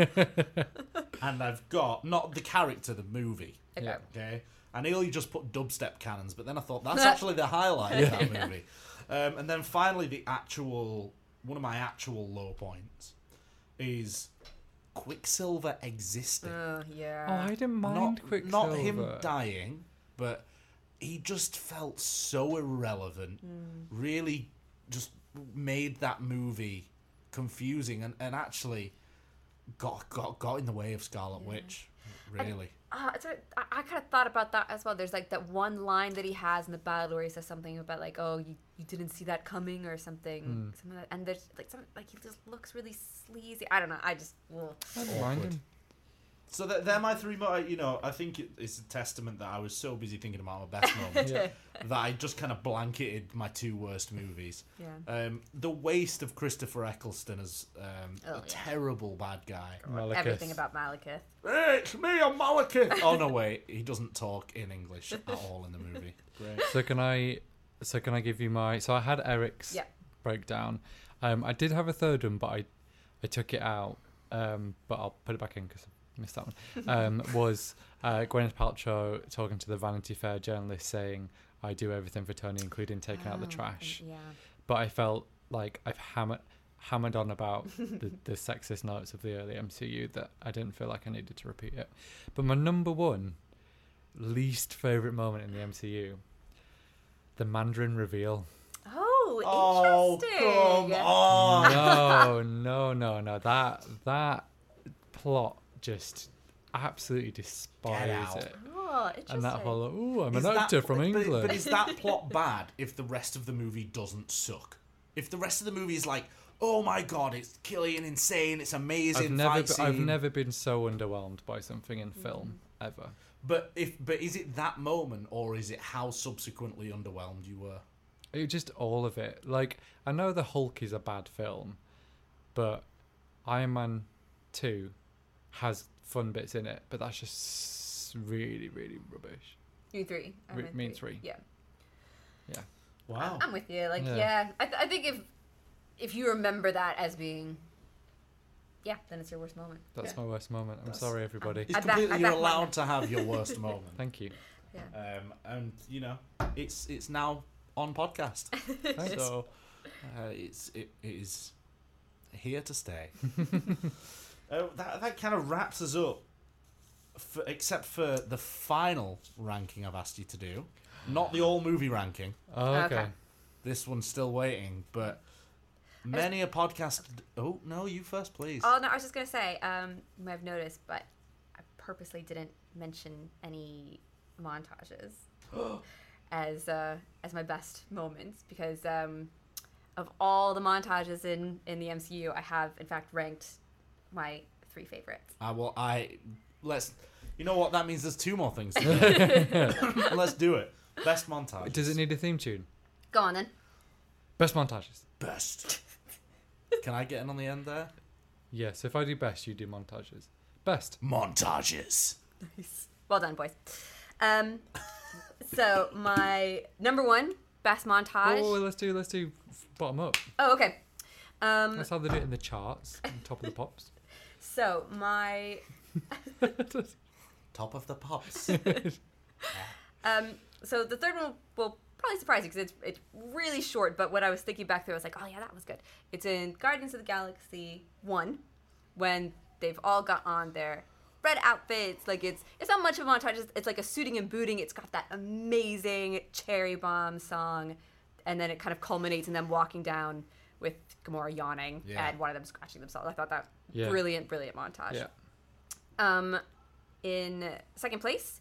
And I've got, not the character, the movie. Okay. Yeah. Okay? I nearly just put dubstep cannons, but then I thought that's actually the highlight of that movie. Um, and then finally, the actual, one of my actual low points is Quicksilver existing. Oh yeah. Oh, I didn't mind not, Quicksilver. not him dying, but he just felt so irrelevant. Hmm. Really just made that movie confusing and, and actually got, got got in the way of Scarlet Witch. Really. Uh, it's a, I, I kind of thought about that as well. There's like that one line that he has in the battle where he says something about like, "Oh, you, you didn't see that coming" or something. Mm. Something like, and there's like something like he just looks really sleazy. I don't know. I just ugh. I didn't mind Awkward. him. So that, they're my three. Mo- you know, I think it, it's a testament that I was so busy thinking about my best moments Yeah. that I just kind of blanketed my two worst movies. yeah. Um, the waste of Christopher Eccleston as um, Oh, a yeah. terrible bad guy. Malekith. Everything about Malekith. Hey, it's me, I'm Malekith. Oh no, wait, he doesn't talk in English at all in the movie. Great. So can I? So can I give you my? So I had Eric's Yeah. breakdown. Um, I did have a third one, but I, I took it out. Um, but I'll put it back in because I missed that one. Um, was uh, Gwyneth Paltrow talking to the Vanity Fair journalist saying, "I do everything for Tony, including taking out the Oh, trash." Yeah. But I felt like I've hammered hammered on about the, the sexist notes of the early M C U that I didn't feel like I needed to repeat it. But my number one least favorite moment in the M C U, the Mandarin reveal. Oh, Oh, interesting. come on. No, no, no, no. That that plot just absolutely despise out. it. Oh, interesting. And that whole, oh, I'm Is an that- actor from but- England. But is that plot bad if the rest of the movie doesn't suck? If the rest of the movie is like, oh my god, it's killing, insane, it's amazing, I've never, fight be- scene. I've never been so underwhelmed by something in film ever. But if, but is it that moment, or is it how subsequently underwhelmed you were? It just all of it. Like, I know the Hulk is a bad film, but Iron Man two has fun bits in it, but that's just really, really rubbish. You three. I Re- meant mean three. Yeah. Yeah. Wow. I'm with you. Like, Yeah. yeah. I, th- I think if if you remember that as being, yeah, then it's your worst moment. That's yeah. my worst moment. I'm That's- sorry, everybody. It's I back- completely, I you're back allowed mine. to have your worst moment. Thank you. Yeah. Um, and you know, it's it's now on podcast, Thanks. so uh, it's it, it is here to stay. uh, that that kind of wraps us up, for, except for the final ranking I've asked you to do, not the all movie ranking. Oh, okay. Okay. This one's still waiting, but many a podcast. Oh no, you first, please. Oh no, I was just gonna say. Um, you might have noticed, but I purposely didn't mention any montages as uh, as my best moments because um, of all the montages in in the M C U, I have in fact ranked my three favorites. Uh, well, I let's. You know what? That means there's two more things. To do. Let's do it. Best montage. Does it need a theme tune? Go on then. Best montages. Best. Can I get in on the end there? Yes, if I do best, you do montages. Best. Montages. Nice. Well done, boys. Um, so my number one best montage. Oh, let's do let's do bottom up. Oh, okay. Um, That's how they do it in the charts, on top of the pops. so my Top of the pops. um, so the third one will probably surprise you because it's it's really short. But when I was thinking back through, I was like, oh yeah, that was good. It's in Guardians of the Galaxy one when they've all got on their red outfits. Like it's it's not much of a montage. It's, it's like a suiting and booting. It's got that amazing Cherry Bomb song, and then it kind of culminates in them walking down with Gamora yawning Yeah. and one of them scratching themselves. I thought that Yeah. brilliant, brilliant montage. Yeah. Um, in second place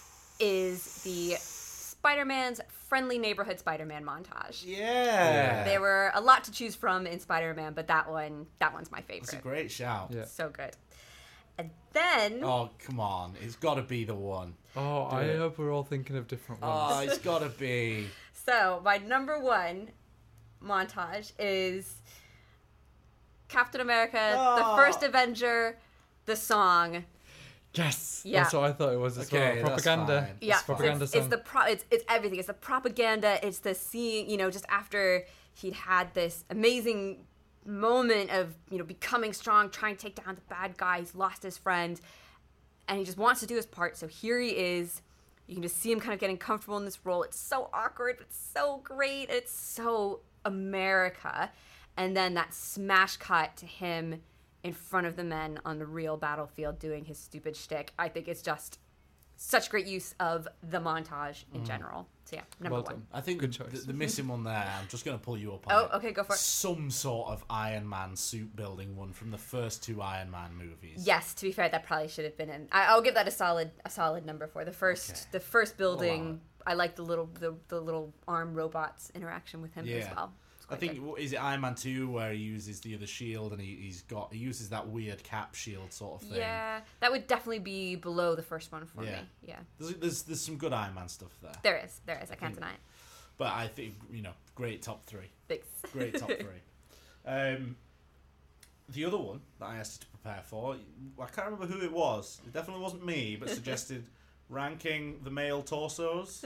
is the Spider-Man's Friendly Neighborhood Spider-Man montage. Yeah. There were a lot to choose from in Spider-Man, but that one, that one's my favorite. That's a great shout. Yeah. So good. And then, Oh, come on. It's got to be the one. Oh, Do I it. hope we're all thinking of different Oh, ones. it's got to be. so my number one montage is Captain America, Oh. the first Avenger, the song. Yes. Yeah. That's what I thought it was as Okay, well. that's Propaganda. fine. Yeah, That's fine. propaganda it's, it's song. the pro. It's it's everything. It's the propaganda. It's the seeing. You know, just after he'd had this amazing moment of you know becoming strong, trying to take down the bad guy. He's lost his friend, and he just wants to do his part. So here he is. You can just see him kind of getting comfortable in this role. It's so awkward, but it's so great. It's so America. And then that smash cut to him in front of the men on the real battlefield doing his stupid shtick. I think it's just such great use of the montage in general. So yeah, number Well one. done. I think Good the, choice. the, the missing one there, I'm just going to pull you up on Oh, it. okay, go for it. Some sort of Iron Man suit building one from the first two Iron Man movies. Yes, to be fair, that probably should have been in. I, I'll give that a solid a solid number for the first Okay. the first Allow building. I like the little the, the little arm robots interaction with him as Yeah. well. It's I quite think good. w- is it Iron Man two where he uses the other shield and he, he's got he uses that weird cap shield sort of thing. Yeah, that would definitely be below the first one for Yeah. me. Yeah, There's, there's there's some good Iron Man stuff there, there is, there is. I can't think- deny it. but I think you know great top three, Thanks. great top three. Um, the other one that I asked you to prepare for, I can't remember who it was. It definitely wasn't me, but suggested ranking the male torsos.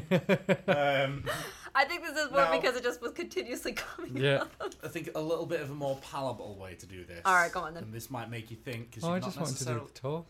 um, I think this is more Now- because it just was continuously coming Yeah. up. I think a little bit of a more palatable way to do this. All right, go on then. And this might make you think because Oh, I you've just not wanted to do necessarily. the talk.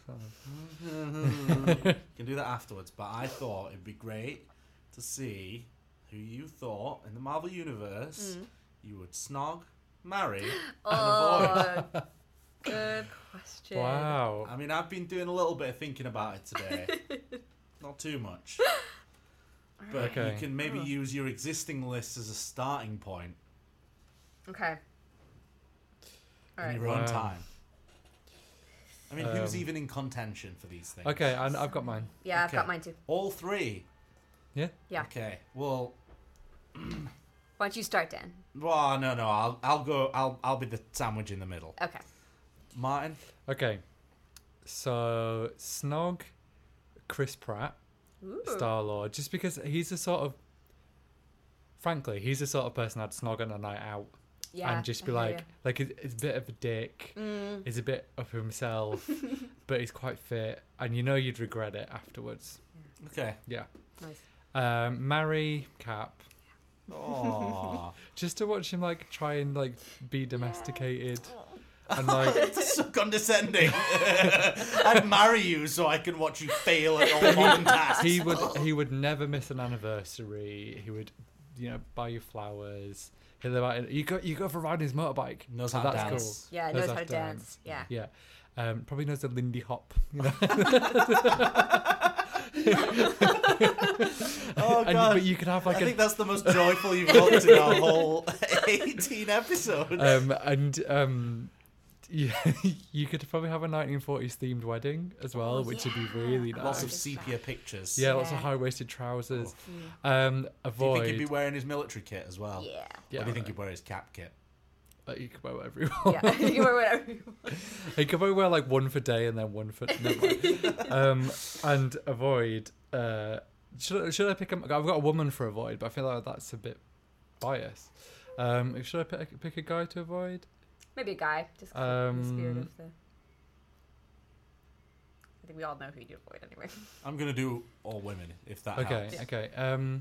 you can do that afterwards, but I thought it'd be great to see who you thought in the Marvel Universe Mm. you would snog, marry, and avoid. Oh, good question. Wow. I mean, I've been doing a little bit of thinking about it today. Not too much. But Okay. you can maybe Oh. use your existing list as a starting point Okay. All in right. your own Wow. time. I mean, who's Um, even in contention for these things? Okay, and I've got mine. Yeah, I've Okay. got mine too. All three. Yeah. Yeah. Okay. Well, Why don't you start, Dan? well, no, no. I'll, I'll go. I'll, I'll be the sandwich in the middle. Okay. Martin. Okay. So Snog, Chris Pratt, Ooh. Star Lord, just because he's a sort of, frankly, he's the sort of person I'd snog on a night out. Yeah. And just I be hear like, ya. like he's he's a bit of a dick. Mm. He's a bit up himself, but he's quite fit, and you know you'd regret it afterwards. Okay. Yeah. Nice. Um, marry Cap, Oh, just to watch him like try and like be domesticated, and like it's so condescending. I'd marry you so I can watch you fail at all modern tasks. he would he would never miss an anniversary. He would, you know, buy you flowers. He'll about you go you go for riding his motorbike. Knows So how to that's dance. Yeah, knows how to dance. Yeah. Yeah. Um, probably knows the Lindy Hop. You know? Oh And- god! but you could have like I a think that's the most joyful you've looked in our whole eighteen episodes. um, and um, yeah, you could probably have a nineteen forties themed wedding as well, Oh, which would yeah. be really nice. Lots of Nice. sepia pictures. yeah, lots of Yeah. high waisted trousers. Mm. Um, Do you avoid. think he'd be wearing his military kit as well? Yeah. yeah, Or do you think he'd wear his cap kit? uh, you could wear whatever you want. Yeah. You wear whatever you want. He could probably wear like one for day and then one for. Never mind. um, and avoid. Uh, should I, should I pick a? I've got a woman for avoid, but I feel like that's a bit biased. Um, should I pick, pick a guy to avoid? Maybe a guy. Just keep in the spirit Um, of the. I think we all know who you'd avoid anyway. I'm gonna do all women if that Okay, helps. okay. Um,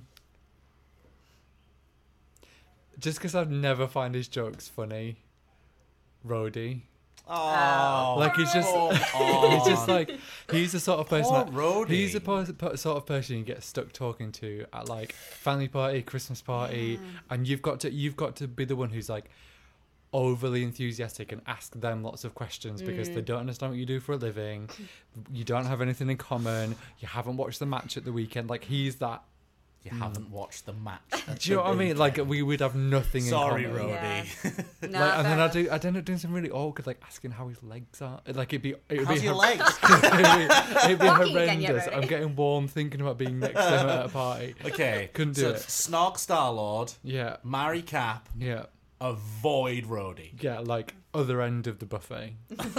just because I've never find his jokes funny, Rhodey. Oh, Like he's just, oh, he's just like he's the sort of person. Poor That, Rhodey. he's the po- po- sort of person you get stuck talking to at like family party, Christmas party, and you've got to you've got to be the one who's like overly enthusiastic and ask them lots of questions because they don't understand what you do for a living. You don't have anything in common. You haven't watched the match at the weekend. Like he's that. You haven't watched the match. at Do you know the what I mean? Like weekend. we would have nothing Sorry, in common. Rhodey. No, Like, and then fair I do. I'd end up doing something really awkward, like asking how his legs are. Like it'd be. It'd How's be your hor- legs? it'd be, it'd be Walking again yet, horrendous. Rhodey. I'm getting warm thinking about being next to him at a party. Okay, Couldn't do so it. Snog Star-Lord, Yeah, marry Cap, yeah, avoid Rhodey. yeah. Like other end of the buffet.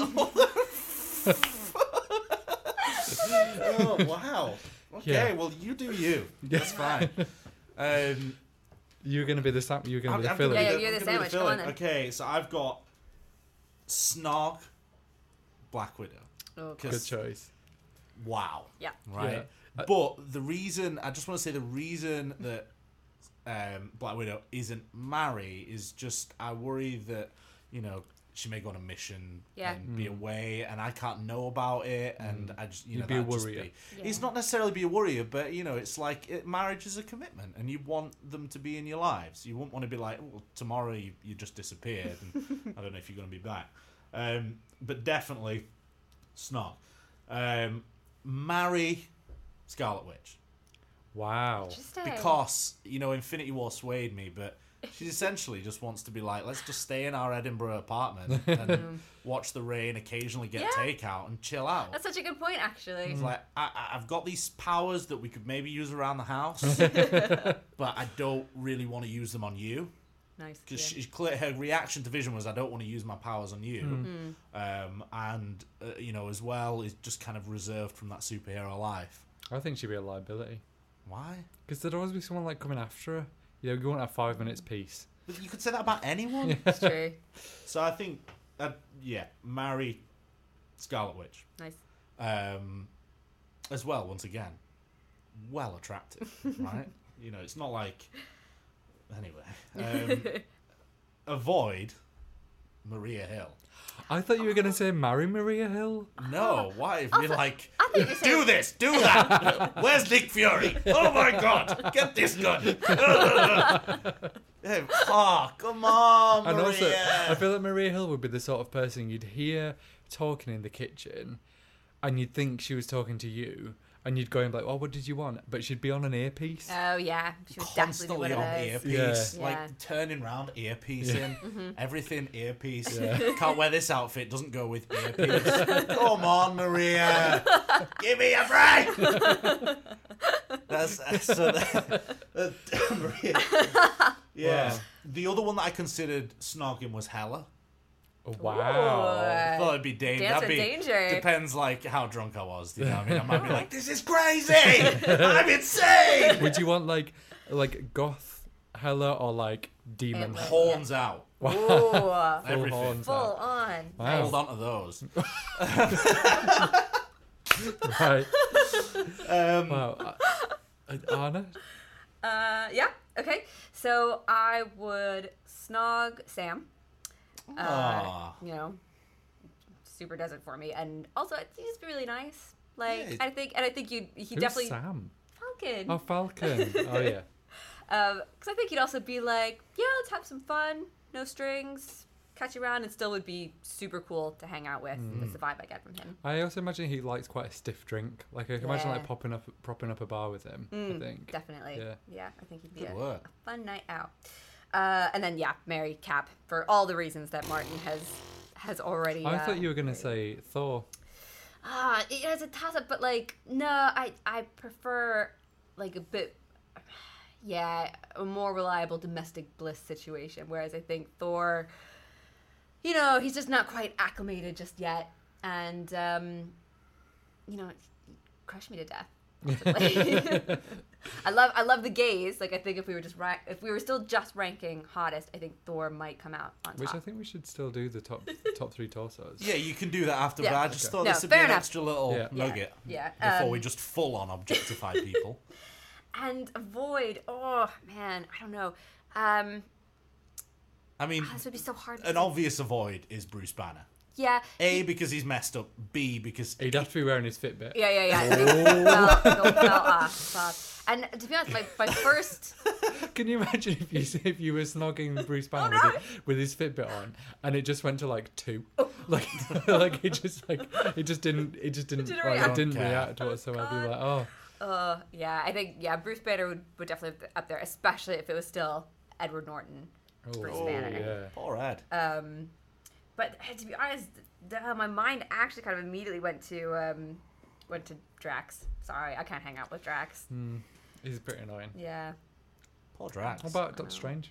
Oh, wow. Okay, Yeah. well, you do you. That's fine. Um, You're gonna be the sam- You're gonna I'm- be the I'm gonna filling. Yeah, be yeah, you're the I'm gonna be sandwich. Come on filling. then. Okay, so I've got Snog, Black Widow. Oh, Good 'Cause- choice. Wow. yeah. Right. Yeah. But the reason, I just want to say the reason that um, Black Widow isn't marry is just I worry that, you know, she may go on a mission Yeah. and be away and I can't know about it and I just, you You'd know, be a that'd just worrier. be- Yeah. It's not necessarily be a worrier, but, you know, it's like it, marriage is a commitment and you want them to be in your lives. You wouldn't want to be like, well, tomorrow you, you just disappeared and I don't know if you're going to be back. Um, but definitely Snog. Um, marry Scarlet Witch. Wow. Interesting. Because, you know, Infinity War swayed me, but she essentially just wants to be like, let's just stay in our Edinburgh apartment and watch the rain, occasionally get Yeah. takeout and chill out. That's such a good point, actually. It's like, I, I- I've got these powers that we could maybe use around the house, but I don't really want to use them on you. Nice. Because yeah. she, clear, her reaction to Vision was, I don't want to use my powers on you. Mm. Um, and, uh, you know, as well, is just kind of reserved from that superhero life. I think she'd be a liability Why? because there'd always be someone like coming after her. You know, you won't have five minutes peace. But you could say that about anyone. It's true. So I think, uh, yeah, marry Scarlet Witch. Nice. Um, as well, once again, well attractive, right? You know, it's not like... Anyway. Um, avoid Maria Hill. I thought you were gonna say marry Maria Hill. No, why? Be like, I thought you were saying- do this, do that. Where's Nick Fury? Oh my God, get this gun. Oh, come on, And Maria. also, I feel like Maria Hill would be the sort of person you'd hear talking in the kitchen, and you'd think she was talking to you, and you'd go in like, oh, what did you want? But she'd be on an earpiece. Oh yeah, she would definitely Constantly do on one of those. earpiece, Yeah. like Yeah. turning round, earpiece Yeah. in, Mm-hmm. everything earpiece. Yeah. Can't wear this outfit, doesn't go with earpiece. Come on, Maria, give me a break. That's, that's so that, uh, Maria. Yeah. Wow. The other one that I considered snogging was Hella. Oh, wow. I thought it'd be danger. Dance That'd with be, danger. Depends like how drunk I was. You know what I mean? I might be like, this is crazy. I'm insane. Would you want like like goth Hella or like demon Antler. Hella? Horns out. Ooh, Full Everything. horns full out. on. Wow. Hold on to those. Right. Um, Wow. Uh, uh, Anna? Uh, yeah. Okay. So I would snog Sam. Uh, Aw. you know, super does it for me, and also he'd just be really nice. Like Yeah. I think, and I think you he Who's definitely Sam? Falcon. Oh, Falcon. Oh, yeah. Um, because I think he'd also be like, yeah, let's have some fun, no strings, catch you around, and still would be super cool to hang out with. Mm. That's the vibe I get from him. I also imagine he likes quite a stiff drink. Like, I can imagine Yeah. like popping up, propping up a bar with him, I Mm, think. Definitely. Yeah. Yeah, I think he'd be Good a, work. a fun night out. Uh, and then yeah, marry Cap for all the reasons that Martin has has already. I uh, thought you were going to say Thor. Ah, it is a toss up, but like no, I I prefer like a bit. Yeah, a more reliable domestic bliss situation. Whereas I think Thor, you know, he's just not quite acclimated just yet, and um, you know, crush me to death. ultimately. I love I love the gays. Like I think if we were just ra- if we were still just ranking hottest, I think Thor might come out on Which top. I think we should still do the top top three torsos. Yeah, you can do that after, Yeah. but I just Okay. thought No, this would be fair an enough. extra little Yeah. Yeah, nugget yeah, before um, we just full on objectify people. And avoid. Oh man, I don't know. Um, I mean, ah, this would be so hard. an to- obvious avoid is Bruce Banner. Yeah. A, because he's messed up. B, because He'd have to be wearing his Fitbit. Yeah, yeah, yeah. Well, well, well, off, off. And to be honest, my, my first. Can you imagine if you if you were snogging Bruce Banner Oh, with, it, with his Fitbit on, and it just went to like two, like like it just like it just didn't it just didn't Didn't like, react. it didn't Okay. react whatsoever. You're like, oh, Uh, yeah, I think yeah, Bruce Banner would, would definitely be up there, especially if it was still Edward Norton. oh, Bruce oh, Banner. yeah. poor Ed. Um, but uh, to be honest, the, my mind actually kind of immediately went to um, went to Drax. Sorry, I can't hang out with Drax. Mm, he's pretty annoying. Yeah, Poor Drax. How about I Doctor know. Strange?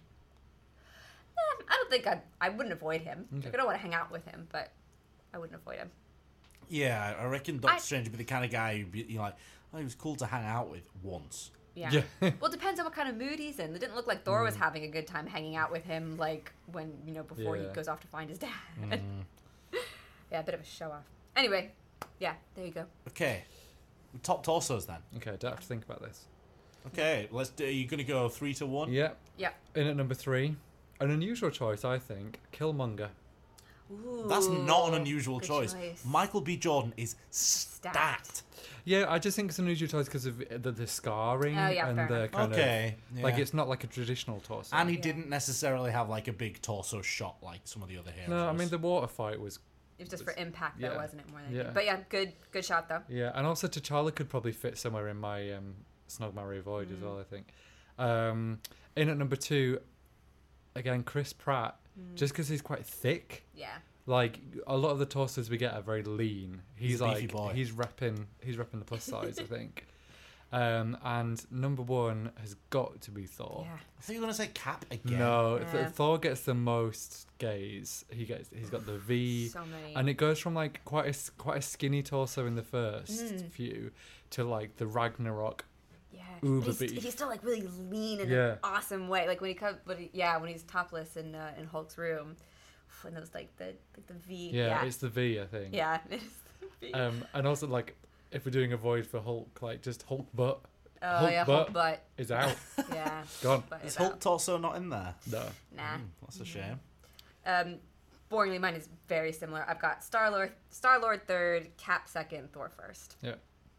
Eh, I don't think I I wouldn't avoid him. Okay. Like, I don't want to hang out with him, but I wouldn't avoid him. Yeah, I reckon Doctor I- Strange would be the kind of guy who'd be, you're like, oh, he was cool to hang out with once. Yeah. Yeah. Well, it depends on what kind of mood he's in. It didn't look like Thor was having a good time hanging out with him, like when you know before he Yeah. goes off to find his dad. Mm. Yeah, a bit of a show off. Anyway, yeah, there you go. Okay, top torsos then. Okay, I don't have to think about this. Okay, let's do. Are you gonna go three to one? Yeah. Yeah. In at number three, an unusual choice, I think, Killmonger. Ooh, That's not an unusual good choice. choice. Michael B. Jordan is stacked. Yeah, I just think it's an unusual choice because of the, the scarring Oh, yeah, and fair the enough. kind Okay, of yeah. like it's not like a traditional torso. and he Yeah. didn't necessarily have like a big torso shot like some of the other heroes. no, I mean the water fight was It was just for impact, though, Yeah. wasn't it? More than Yeah. anything. But yeah, good, good shot though. yeah, and also T'Challa could probably fit somewhere in my um, Snog Marry Avoid as well. I think. Um, in at number two, again Chris Pratt, just because he's quite thick. Yeah. Like a lot of the torsos we get are very lean. He's, He's a beefy like boy. he's repping he's repping the plus size, I think. Um, and number one has got to be Thor. Yeah. I think you're gonna say Cap again. No, Yeah. Th- Thor gets the most gaze. He gets he's got the V, So many. and it goes from like quite a s- quite a skinny torso in the first Mm. few to like the Ragnarok. Yeah. Uber But he's, beef. he's still like really lean in Yeah. an awesome way. Like when he comes, but he, yeah, when he's topless in uh, in Hulk's room, and those like the like the V. Yeah, Yeah. it's the V, I think. Yeah. It's the V. Um, and also like if we're doing a void for Hulk, like just Hulk butt oh Hulk yeah, butt. Hulk butt. is out, Yeah. gone. Butt Is is Hulk out. torso not in there? No. Nah. Hmm, that's a shame. Um, boringly, mine is very similar. I've got Star Lord, Star Lord third, Cap second, Thor first. Yeah.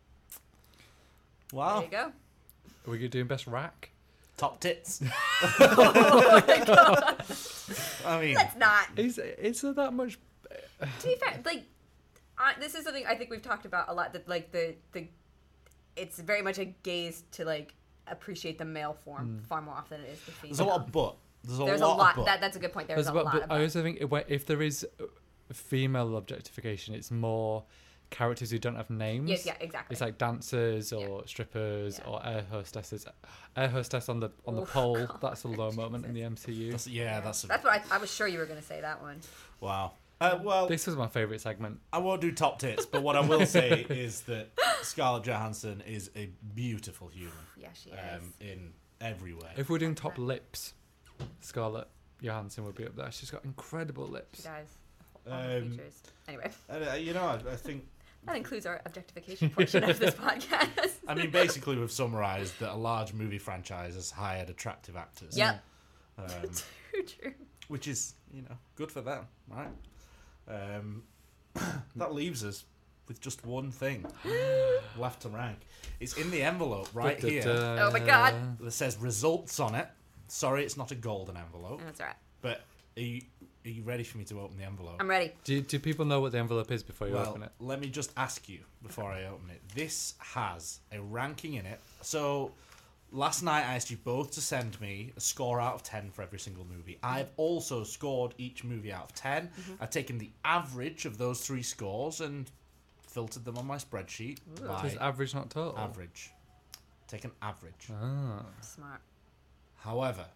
Wow. There you go. Are we doing best rack? Top tits. Oh my god. I mean, Let's not. Is is there that much? To be fair, like I, this is something I think we've talked about a lot. That like the the it's very much a gaze to like appreciate the male form far more often than it is the female. There's a lot of but. There's a There's lot, a lot. of but. That, that's a good point. There's There's a about- lot. but Of I but. also think it- where- if there is female objectification, it's more characters who don't have names. Yes, yeah, exactly. It's like dancers or Yeah. strippers Yeah. or air hostesses. Air hostess on the on the Oh, pole. God. That's a low moment in the M C U. That's, yeah, that's a, That's what I, I was sure you were going to say that one. wow. Uh, well, This was my favourite segment. I won't do top tits, but what I will say is that Scarlett Johansson is a beautiful human Yeah, she is. um, in every way. If we're doing top lips, Scarlett Johansson would be up there. She's got incredible She lips. does. All the Um, features. Anyway, And, uh, you know, I, I think, that includes our objectification portion of this podcast. I mean, basically, we've summarised that a large movie franchise has hired attractive actors. Yep. Um, Too true. which is, you know, good for them, right? Um, that leaves us with just one thing left to rank. It's in the envelope right here Oh my God. that says results on it. Sorry, it's not a golden envelope, That's all right. but are you, are you ready for me to open the envelope? I'm ready. Do, do people know what the envelope is before you well, open it? let me just ask you before I open it. This has a ranking in it. So last night I asked you both to send me a score out of ten for every single movie. I've also scored each movie out of ten. I've taken the average of those three scores and filtered them on my spreadsheet Ooh. by Is average not total? average. Take an average. Ah. Smart. However,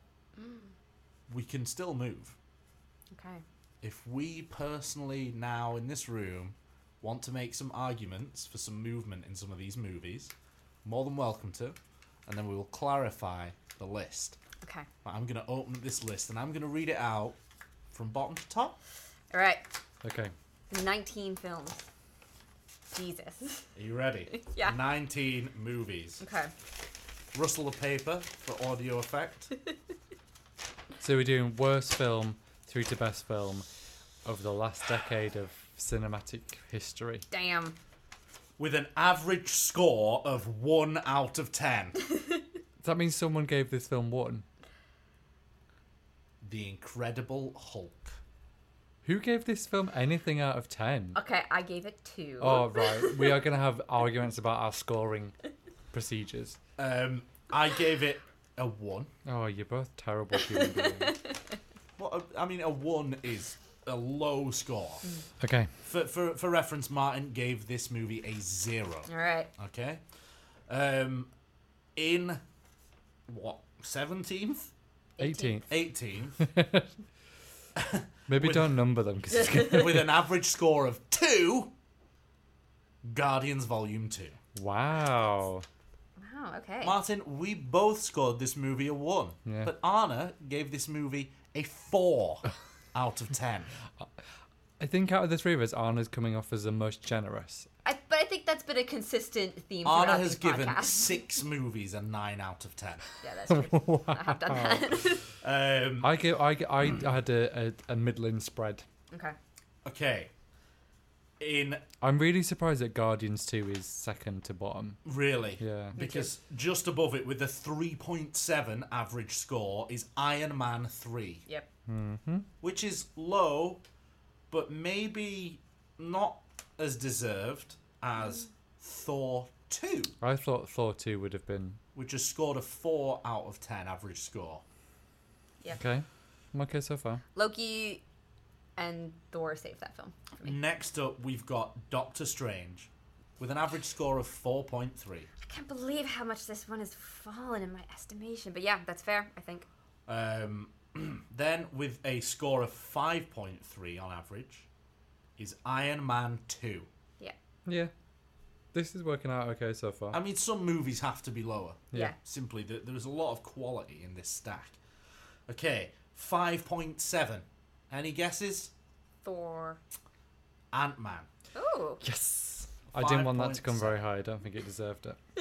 we can still move. Okay. If we personally now in this room want to make some arguments for some movement in some of these movies, more than welcome to, and then we will clarify the list. Okay. Right, I'm going to open up this list and I'm going to read it out from bottom to top. All right. Okay. nineteen films. Jesus. Are you ready? Yeah. nineteen movies. Okay. Rustle of paper for audio effect. So we're doing worst film through to best film of the last decade of cinematic history. Damn. With an average score of one out of ten. Does that mean someone gave this film one? The Incredible Hulk. Who gave this film anything out of ten? Okay, I gave it two. Oh, right. We are going to have arguments about our scoring procedures. Um, I gave it a one. Oh, you're both terrible human beings. Well, I mean, a one is a low score. Okay. For, for for reference, Martin gave this movie a zero. All right. Okay. Um, in what seventeenth, eighteenth. eighteenth, Maybe With- don't number them because it's gonna... with an average score of two, Guardians Volume Two. Wow. Wow. Okay. Martin, we both scored this movie a one, Yeah. but Anna gave this movie a four out of ten. I think out of the three of us, Anna's coming off as the most generous. I, but I think that's been a consistent theme. Anna throughout has these given podcasts. six movies a nine out of ten. Yeah, that's true. I have done that. Um, I give, I, I, I had a, a, a middling spread. Okay. okay. In I'm really surprised that Guardians two is second to bottom. really, Yeah. because just above it with a three point seven average score is Iron Man three, Yep. Mm-hmm. which is low, but maybe not as deserved as Thor two, I thought Thor two would have been... which has scored a four out of ten average score. Yep. Okay. I'm okay so far. Loki and Thor saved that film for me. Next up, we've got Doctor Strange with an average score of four point three. I can't believe how much this one has fallen in my estimation. But yeah, that's fair, I think. Um, then, with a score of five point three on average, is Iron Man two. Yeah. Yeah. This is working out okay so far. I mean, some movies have to be lower. Yeah. Simply, th- there's a lot of quality in this stack. Okay, five point seven. Any guesses? Thor. Ant-Man. Oh. Yes. I didn't want that to come very high. I don't think it deserved it.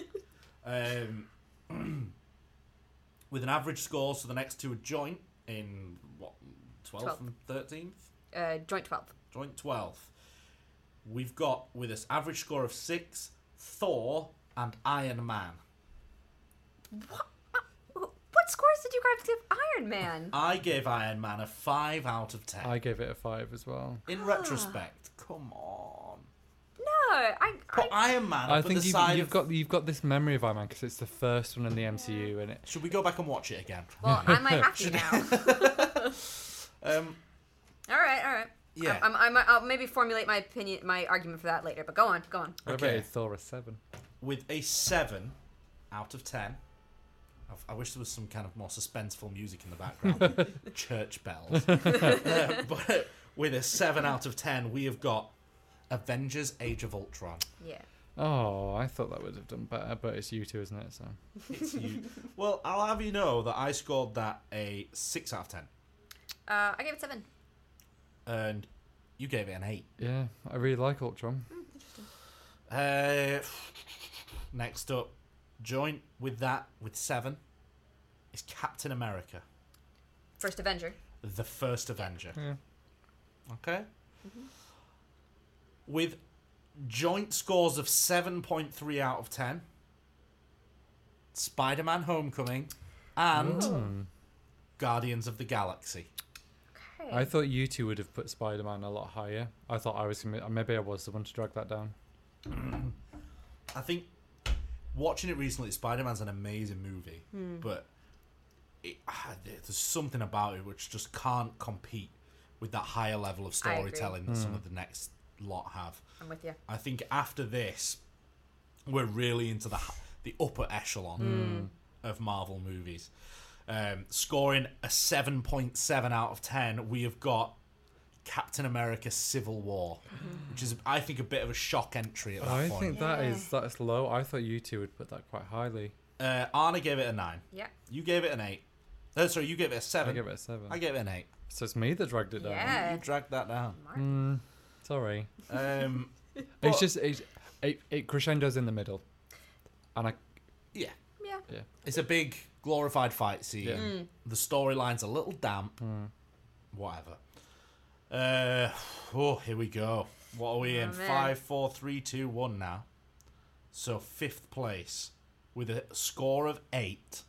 Um, with an average score, so the next two are joint in, what, twelfth twelfth. and thirteenth? Uh, joint twelve. Joint twelfth. We've got, with this average score of six, Thor and Iron Man. What? Uh, what scores did you guys give Iron Man? I gave Iron Man a five out of ten. I gave it a five as well. In retrospect, come on. I, Put I Iron Man I up at think the you've, side you've of... got you've got this memory of Iron Man because it's the first one in the M C U, and it. Should we go back and watch it again? well, I might have to now. Um, all right, all right. Yeah. I'm, I'm, I'll maybe formulate my opinion, my argument for that later. But go on, go on. I Okay. rated Thor a seven. with a seven out of ten. I've- I wish there was some kind of more suspenseful music in the background. Church bells. Uh, but with a seven out of ten, we have got Avengers Age of Ultron. Yeah. Oh, I thought that would have done better, but it's you two, isn't it? So It's you. Well, I'll have you know that I scored that a six out of ten. Uh, I gave it seven. And you gave it an eight. yeah, I really like Ultron. Uh, next up, joint with that, with seven, is Captain America, First Avenger. the first Avenger. Yeah. Okay? With joint scores of seven point three out of ten, Spider-Man Homecoming, and Hmm. Guardians of the Galaxy. Okay. I thought you two would have put Spider-Man a lot higher. I thought I was gonna, maybe I was the one to drag that down. I think watching it recently, Spider-Man's an amazing movie, but it, ah, there's something about it which just can't compete with that higher level of I agree. storytelling that some of the next lot have. I'm with you. I think after this, we're really into the h- the upper echelon of Marvel movies. Um, scoring a seven point seven out of ten, we have got Captain America Civil War, which is, I think, a bit of a shock entry at that I point. think that Yeah. is that's low. I thought you two would put that quite highly. Uh, Arna gave it a nine. Yeah. You gave it an eight. Oh, sorry, you gave it a I seven. give it a seven. I gave it an eight. So it's me that dragged it down. Yeah. You dragged that down. Mark. Mm, sorry. Um, It's but- just it, it, it crescendos in the middle, and I yeah, Yeah. yeah. it's a big glorified fight scene. Yeah. Mm. The storyline's a little damp. Mm. Whatever. Uh, oh, here we go. What are we Oh, in? man. Five, four, three, two, one now. So fifth place with a score of eight.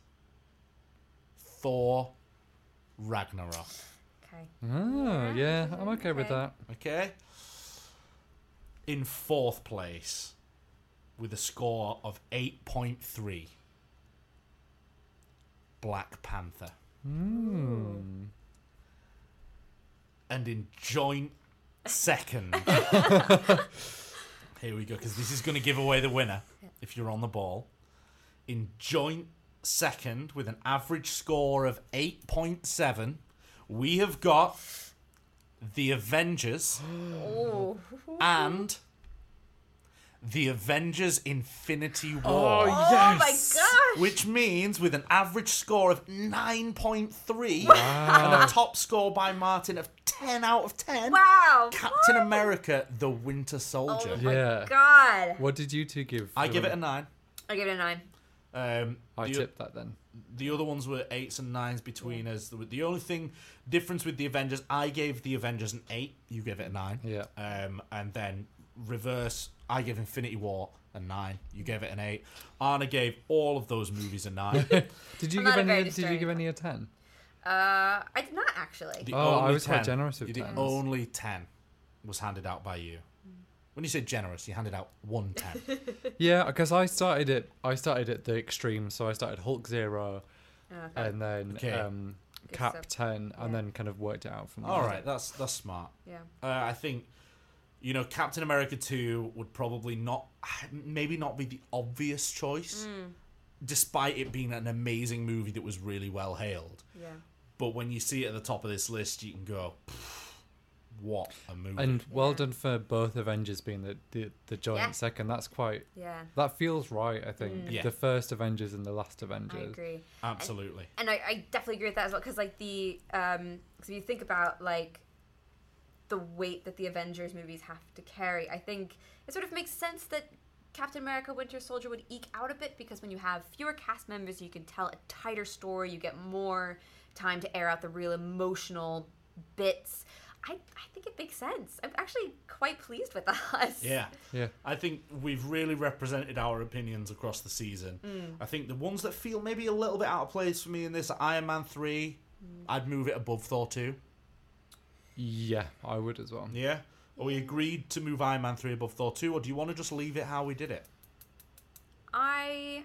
Thor Ragnarok. Okay. Oh, yeah, I'm okay with Okay. that. Okay. In fourth place with a score of eight point three. Black Panther. Mm. And in joint second. Here we go, because this is going to give away the winner if you're on the ball. In joint second, with an average score of eight point seven, we have got The Avengers Oh. and The Avengers Infinity War. Oh, Oh my yes. gosh. Which means with an average score of nine point three and Wow. a top score by Martin of ten out of ten, Wow. Captain America, the Winter Soldier. Oh my Yeah. God. What did you two give? I for give it a them? nine. I give it a nine. Um, I the, tipped that then. the other ones were eights and nines between us. The, the only thing difference with the Avengers, I gave the Avengers an eight. You gave it a nine. Yeah. Um, and then reverse, I gave Infinity War a nine. You gave it an eight. Anna gave all of those movies a nine. Did you I'm give not a any? very Did you discerning give any a ten? Uh, I did not actually. The Oh, I only was quite ten, generous with The tens. only ten was handed out by you. When you say generous, you handed out one ten. Yeah, because I started it. I started at the extreme, so I started Hulk zero, Okay. and then Okay. um, Good Cap stuff. ten, and Yeah. then kind of worked it out from there. All right, that's that's smart. yeah. Uh, I think, you know, Captain America two would probably not, maybe not be the obvious choice, Mm, despite it being an amazing movie that was really well hailed. yeah. But when you see it at the top of this list, you can go, what a movie. And well Yeah. done for both Avengers being the the, the joint Yeah. second. That's quite. Yeah. That feels right. I think Mm. Yeah. the first Avengers and the last I Avengers. agree. Absolutely. And I, I definitely agree with that as well because like the um because if you think about like the weight that the Avengers movies have to carry, I think it sort of makes sense that Captain America Winter Soldier would eke out a bit because when you have fewer cast members you can tell a tighter story, you get more time to air out the real emotional bits. I, I think it makes sense. I'm actually quite pleased with us. Yeah. Yeah. I think we've really represented our opinions across the season. Mm. I think the ones that feel maybe a little bit out of place for me in this are Iron Man three. Mm. I'd move it above Thor two. Yeah, I would as well. Yeah. Are we agreed to move Iron Man three above Thor two, or do you want to just leave it how we did it? I.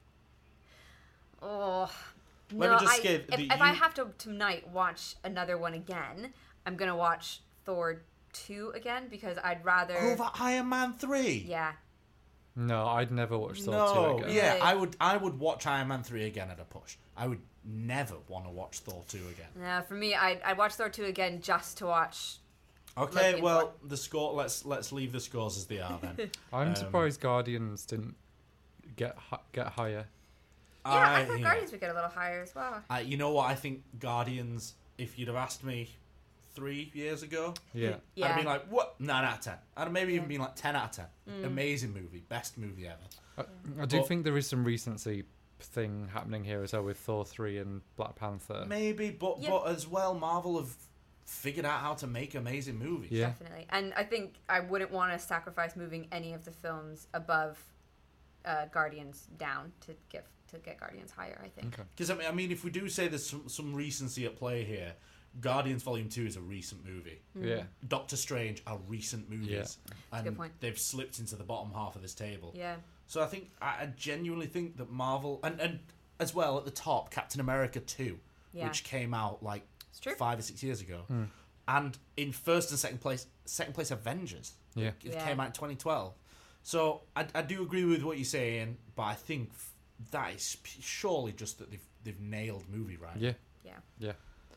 Oh. Let no, me just I, skip. if, Do if I you- have to tonight watch another one again, I'm gonna watch Thor two again because I'd rather. Over Iron Man three? Yeah. No, I'd never watch Thor No, two again. yeah, Really? I would. I would watch Iron Man three again at a push. I would never want to watch Thor two again. No, for me, I'd, I'd watch Thor two again just to watch. Okay, Loki well, and the score. Let's let's leave the scores as they are then. I'm Um, surprised Guardians didn't get hi- get higher. Yeah, I, I- thought yeah. Guardians would get a little higher as well. Uh, you know what? I think Guardians. If you'd have asked me three years ago, Yeah. I'd Yeah. have been like, "What? Nine out of ten." I'd have maybe even Yeah. been like ten out of ten. Mm. Amazing movie, best movie ever. I, I do But- think there is some recency thing happening here as well with Thor three and Black Panther. Maybe, but Yeah. but as well, Marvel have figured out how to make amazing movies. Yeah. Definitely. And I think I wouldn't want to sacrifice moving any of the films above uh, Guardians down to get to get Guardians higher, I think. Okay. Because I mean, I mean, if we do say there's some, some recency at play here, Guardians Volume Two is a recent movie. Yeah. Doctor Strange are recent movies, Yeah. a and good point. they've slipped into the bottom half of this table. Yeah. So I think I I genuinely think that Marvel and and as well at the top, Captain America Two, Yeah. which came out like It's true. five or six years ago, and in first and second place, second place Avengers. Yeah. It Yeah. came out in twenty twelve. So I, I do agree with what you're saying, but I think f- that is p- surely just that they've they've nailed movie writing. Yeah. Yeah. Yeah.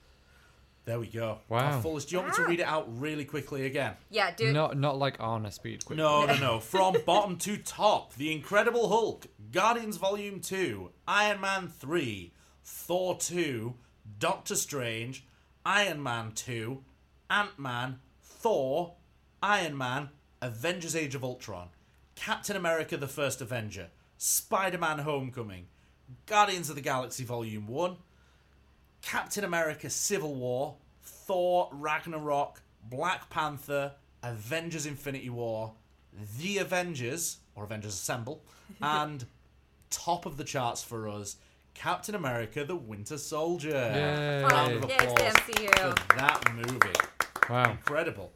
There we go. Wow. Our fullest. Do you want me to Wow. read it out really quickly again? Yeah, dude. Not not like Arna speed quick. No, no, no. From bottom to top, The Incredible Hulk, Guardians Volume two, Iron Man three, Thor two, Doctor Strange, Iron Man two, Ant-Man, Thor, Iron Man, Avengers Age of Ultron, Captain America the First Avenger, Spider-Man Homecoming, Guardians of the Galaxy Volume one, Captain America Civil War, Thor Ragnarok, Black Panther, Avengers Infinity War, The Avengers, or Avengers Assemble, and top of the charts for us, Captain America the Winter Soldier. Yay. Round of Yay, applause it's the M C U. for that movie. Wow. Incredible.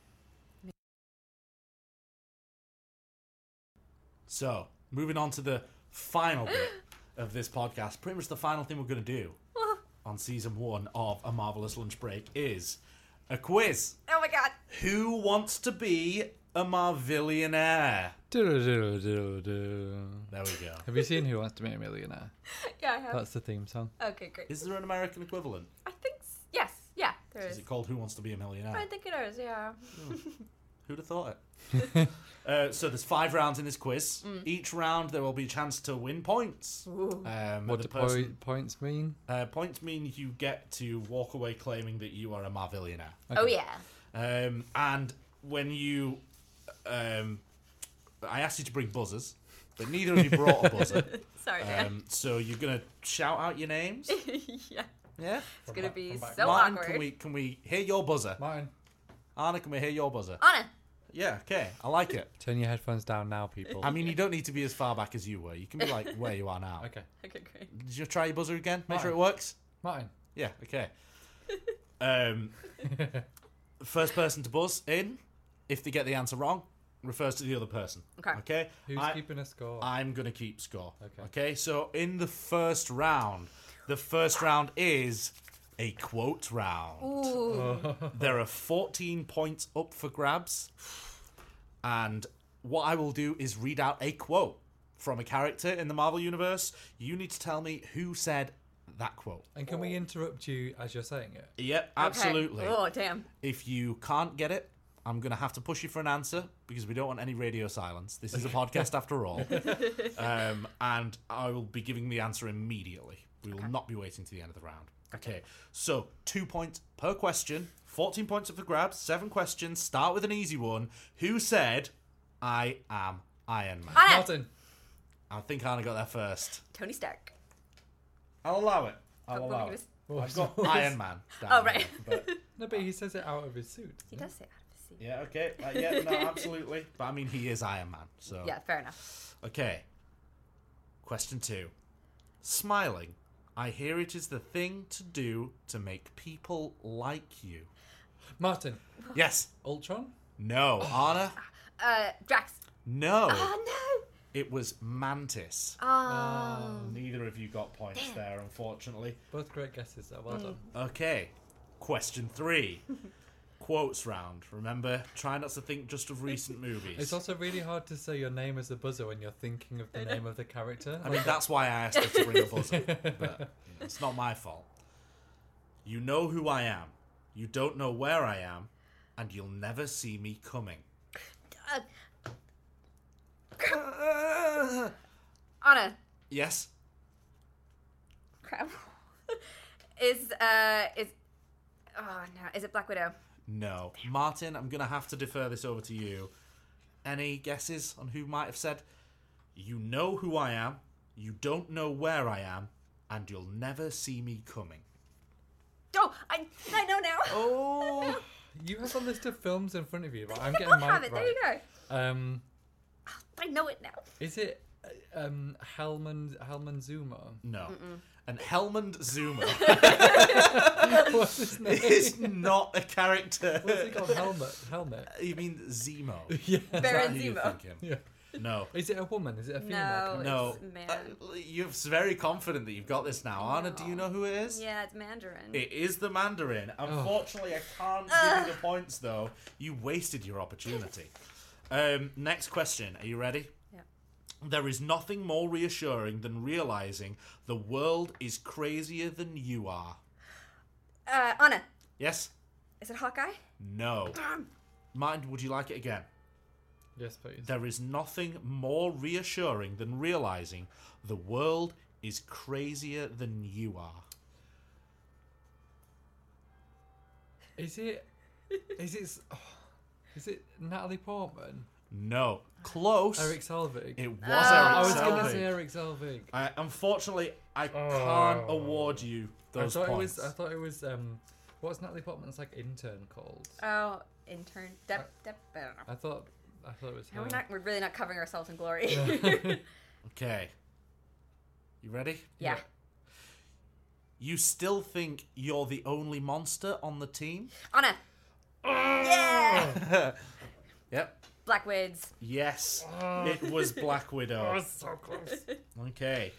So, moving on to the final bit of this podcast, pretty much the final thing we're going to do on season one of A Marvelous Lunch Break is a quiz. Oh my god. Who wants to be a Marvillionaire? Do-do-do-do-do. There we go. Have you seen Who Wants to Be a Millionaire? Yeah, I have. That's the theme song. Okay, great. Is there an American equivalent? I think s- yes. Yeah, there Is is. it called Who Wants to Be a Millionaire? I think it is. Yeah. Who'd have thought it? uh, so there's five rounds in this quiz. Mm. Each round there will be a chance to win points. Ooh. Um, What the do person, poi- points mean? uh, points mean you get to walk away claiming that you are a Marvillionaire. Oh yeah. Um, and when you, um, I asked you to bring buzzers, but neither of you brought a buzzer. Sorry, Dan. Um, so you're gonna shout out your names. yeah. Yeah. It's gonna be Come back. so Martin, awkward. can we can we hear your buzzer? Martin. Anna, can we hear your buzzer? Anna. Yeah. Okay. I like it. Turn your headphones down now, people. I mean, you don't need to be as far back as you were. You can be like where you are now. Okay. Okay, great. Did you try your buzzer again? Make sure it Martin. works. Martin. Yeah. Okay. Um, first person to buzz in, if they get the answer wrong, refers to the other person. Okay. Okay. Who's I, keeping a score? I'm gonna keep score. Okay. Okay. So in the first round, the first round is a quote round. Ooh. There are fourteen points up for grabs, and what I will do is read out a quote from a character in the Marvel Universe. You need to tell me who said that quote. And can we interrupt you as you're saying it? Yep, absolutely. Okay. Oh damn. If you can't get it, I'm going to have to push you for an answer because we don't want any radio silence. This is a podcast after all. Um, and I will be giving the answer immediately. We will Okay. not be waiting to the end of the round. Okay, so two points per question, fourteen points up for grabs, seven questions. Start with an easy one. Who said, I am Iron Man? Anna. Martin. I think Anna got there first. Tony Stark. I'll allow it. I'll Oh, allow he it. was- I've got Iron Man. down Oh, right. here, but- No, but he says it out of his suit. He does say out of his seat. yeah, okay. Uh, yeah, no, absolutely. But I mean, he is Iron Man, so... Yeah, fair enough. Okay. Question two. Smiling. I hear it is the thing to do to make people like you. Martin. Yes. Ultron? No. Anna? Uh, Drax. No. Oh, no. It was Mantis. Oh. Neither of you got points there, unfortunately. Both great guesses, though. Well done. Okay. Question three. Quotes round. Remember, try not to think just of recent movies. It's also really hard to say your name as a buzzer when you're thinking of the name of the character. I mean, that's why I asked her to bring a buzzer. But you know, it's not my fault. You know who I am. You don't know where I am. And you'll never see me coming. Uh, Anna. Yes? Crap. is, uh, is... Oh, no. Is it Black Widow? No. Martin, I'm going to have to defer this over to you. Any guesses on who might have said, you know who I am, you don't know where I am, and you'll never see me coming? Oh, I, I know now. Oh. You have a list of films in front of you, but I'm I getting don't mine have it. right. There you go. Um, I know it now. is it uh, um, Helman Helman Zuma? No. And Helmand Zuma What's his name? is not a character. What's it called? Helmet. Helmet. You mean Zemo? Yeah. Is that Baron who you're Zemo. thinking? Yeah. No. Is it a woman? Is it a female? No. character? No. It's man. Uh, you're very confident that you've got this now. Anna, do you know who it is? Yeah, it's Mandarin. It is the Mandarin. Unfortunately, I can't give you the points, though. You wasted your opportunity. Um, next question. Are you ready? Yeah. There is nothing more reassuring than realizing the world is crazier than you are. Uh, Anna. Yes? Is it Hawkeye? No. Mind, would you like it again? Yes, please. There is nothing more reassuring than realizing the world is crazier than you are. Is it? Is it? Oh, is it Natalie Portman? No. Close. Eric Selvig. It was Oh. Eric I was Selvig. going to say Eric Selvig. I, unfortunately, I can't Oh. award you those I thought points. it was. I thought it was. Um, what's Natalie Portman's like intern called? Oh, intern. Dep, dep, I don't know. I thought. I thought it was. No, her. we're not. We're really not covering ourselves in glory. Okay. You ready? yeah. You still think you're the only monster on the team? Anna. Yeah. Yep. Black Wids. Yes. It was Black Widow. Oh, so close. Okay.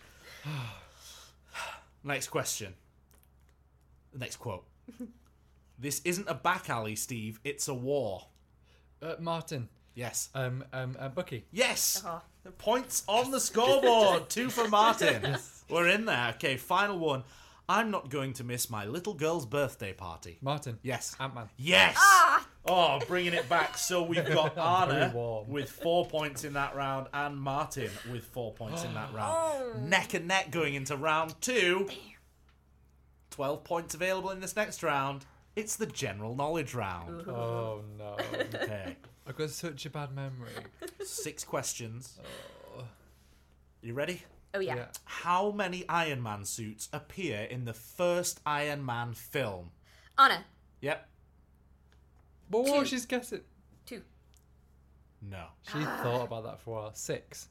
Next question. Next quote. This isn't a back alley, Steve. It's a war. Uh, Martin. Yes. Um. Um. Uh, Bucky. Yes. Oh. Points on the scoreboard. Two for Martin. We're in there. Okay, final one. I'm not going to miss my little girl's birthday party. Martin. Yes. Ant-Man. Yes. Ah! Oh, bringing it back. So we've got Very Anna warm. with four points in that round and Martin with four points in that round. Oh. Neck and neck going into round two. twelve points available in this next round. It's the general knowledge round. Oh no. Okay. I've got such a bad memory. Six questions. Oh. You ready? Oh yeah. Yeah. How many Iron Man suits appear in the first Iron Man film? Anna. Yep. But what Two. she's guessing? Two. No. She thought about that for a while. Six.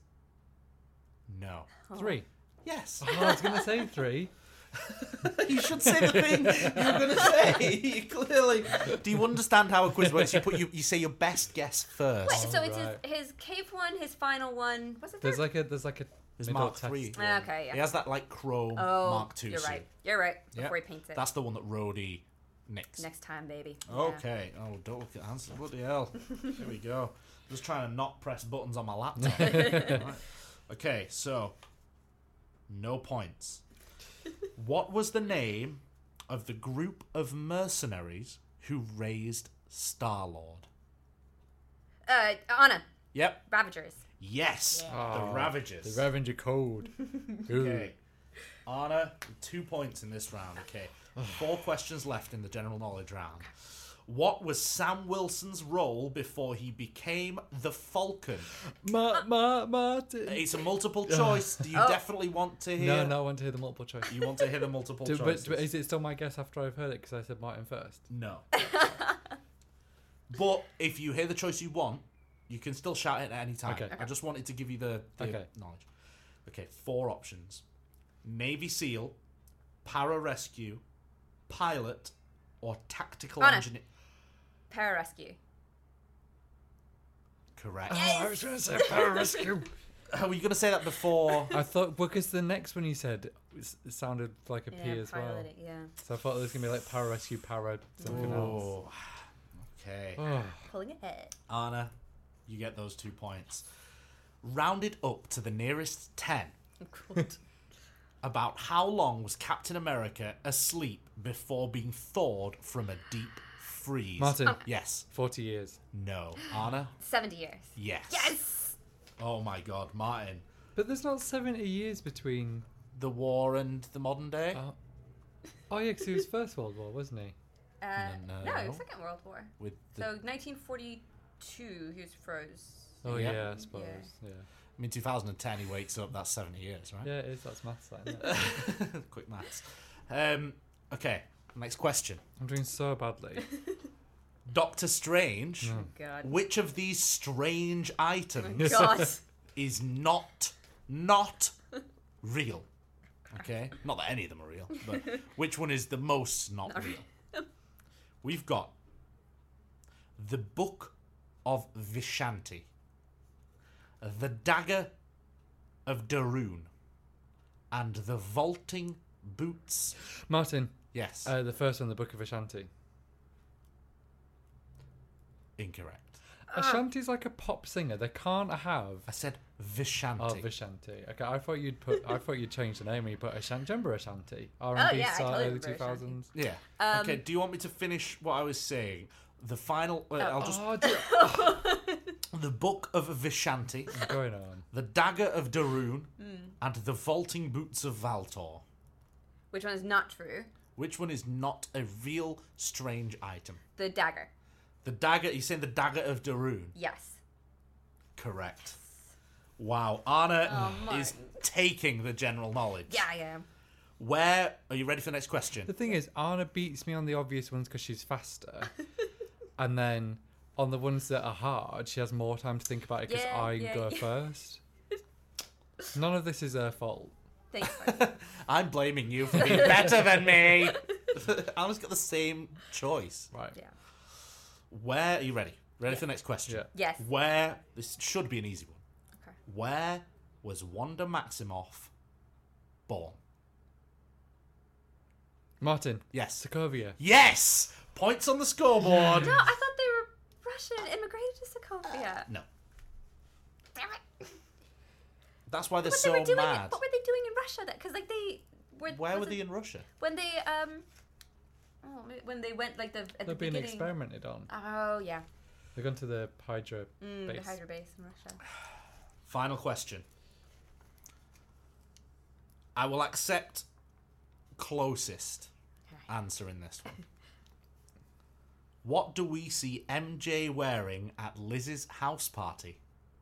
No. Three. Yes. Oh, I was gonna say three. You should say the thing you're going to say. Clearly. Do you understand how a quiz works? You put you, you say your best guess first. Wait, so it's right. his, his cave one, his final one. What's it? There's like a. There's like a. There's middle Mark test three. one. Okay, yeah. He has that like chrome Oh, Mark two you're suit. right. You're right. Yep. Before he paints it. That's the one that Rhodey nicks. Next time, baby. Yeah. Okay. Oh, don't look at Hanson. Bloody hell. Here we go. Just trying to not press buttons on my laptop. Right. Okay, so no points. What was the name of the group of mercenaries who raised Star-Lord? Uh, Anna. Yep. Ravagers. Yes. Yeah. The Oh, Ravagers. The Ravager Code. Ooh. Okay. Anna, two points in this round. Okay. Four questions left in the general knowledge round. What was Sam Wilson's role before he became the Falcon? Ma, ma, Martin. It's a multiple choice. Do you Oh. definitely want to hear? No, no, I want to hear the multiple choice. You want to hear the multiple Do, choices? but, but is it still my guess after I've heard it? Because I said Martin first. No. But if you hear the choice you want, you can still shout it at any time. Okay. I just wanted to give you the, the Okay. knowledge. Okay, four options. Navy SEAL, pararescue, pilot, or tactical Anna. engineer. Pararescue. Correct. Oh, I was going to say pararescue. Uh, were you going to say that before? I thought, because the next one you said it it sounded like a P Yeah, as well. paralytic, yeah. So I thought it was going to be like pararescue, para something else. Oh. Okay. Oh. Pulling ahead. Anna, you get those two points. Rounded up to the nearest ten. Good. About how long was Captain America asleep before being thawed from a deep freeze? Martin, Yes. forty years. No. Anna? seventy years. Yes. Yes! Oh my god, Martin. But there's not seventy years between... The war and the modern day? Oh, oh yeah, because he was First World War, wasn't he? Uh, No, no, no. Second World War. With the, So nineteen forty-two, he was froze. Oh Yeah. yeah, I suppose. Yeah. I mean, two thousand ten, he wakes up, that's seventy years, right? Yeah, it is. That's maths, that, isn't it? Quick maths. Um, okay, next question. I'm doing so badly. Doctor Strange, No. God. which of these strange items God. is not, not real? Okay? Not that any of them are real, but which one is the most not, Not real? We've got the Book of Vishanti, the Dagger of Darun, and the Vaulting Boots. Martin, Yes, uh, the first one, the Book of Ashanti. incorrect. Ashanti's like a pop singer. They can't have. I said Vishanti. Oh, Vishanti. Okay, I thought you'd put. I thought you'd change the name and you put Ashanti. Do you remember Ashanti? R and B Oh, yeah, I style, totally early remember two thousands. Yeah. Um, okay. Do you want me to finish what I was saying? The final. Uh, I'll just. Oh, do- The Book of Vishanti, what's going on? the Dagger of Darun, Hmm. and the Vaulting Boots of Valtor. Which one is not true? Which one is not a real strange item? The dagger. The dagger. You're saying the Dagger of Darun? Yes. Correct. Wow, Anna Oh, is Martin. taking the general knowledge. Yeah, I am. Where are you ready for the next question? The thing is, Anna beats me on the obvious ones because she's faster, and then on the ones that are hard, she has more time to think about it because Yeah, I yeah, go yeah. first. None of this is her fault. Thanks, Martin. I'm blaming you for being better than me. Anna's got the same choice. Right. Yeah. Where are you ready? Ready for the next question? Yeah. Yes. Where this should be an easy one. Okay. Where was Wanda Maximoff born? Martin. Yes. Sokovia. Yes. Points on the scoreboard. No, I thought they were Russian and immigrated to Sokovia. No. Damn it. That's why they're What so they were doing? mad. What were they doing in Russia? That because like they were. Where was were it they in Russia? When they um. Oh, when they went like the at They're the being beginning. experimented on. Oh yeah. They're going to the Hydra Mm, base. the Hydra base in Russia. Final question. I will accept closest Okay. answer in this one. What do we see M J wearing at Liz's house party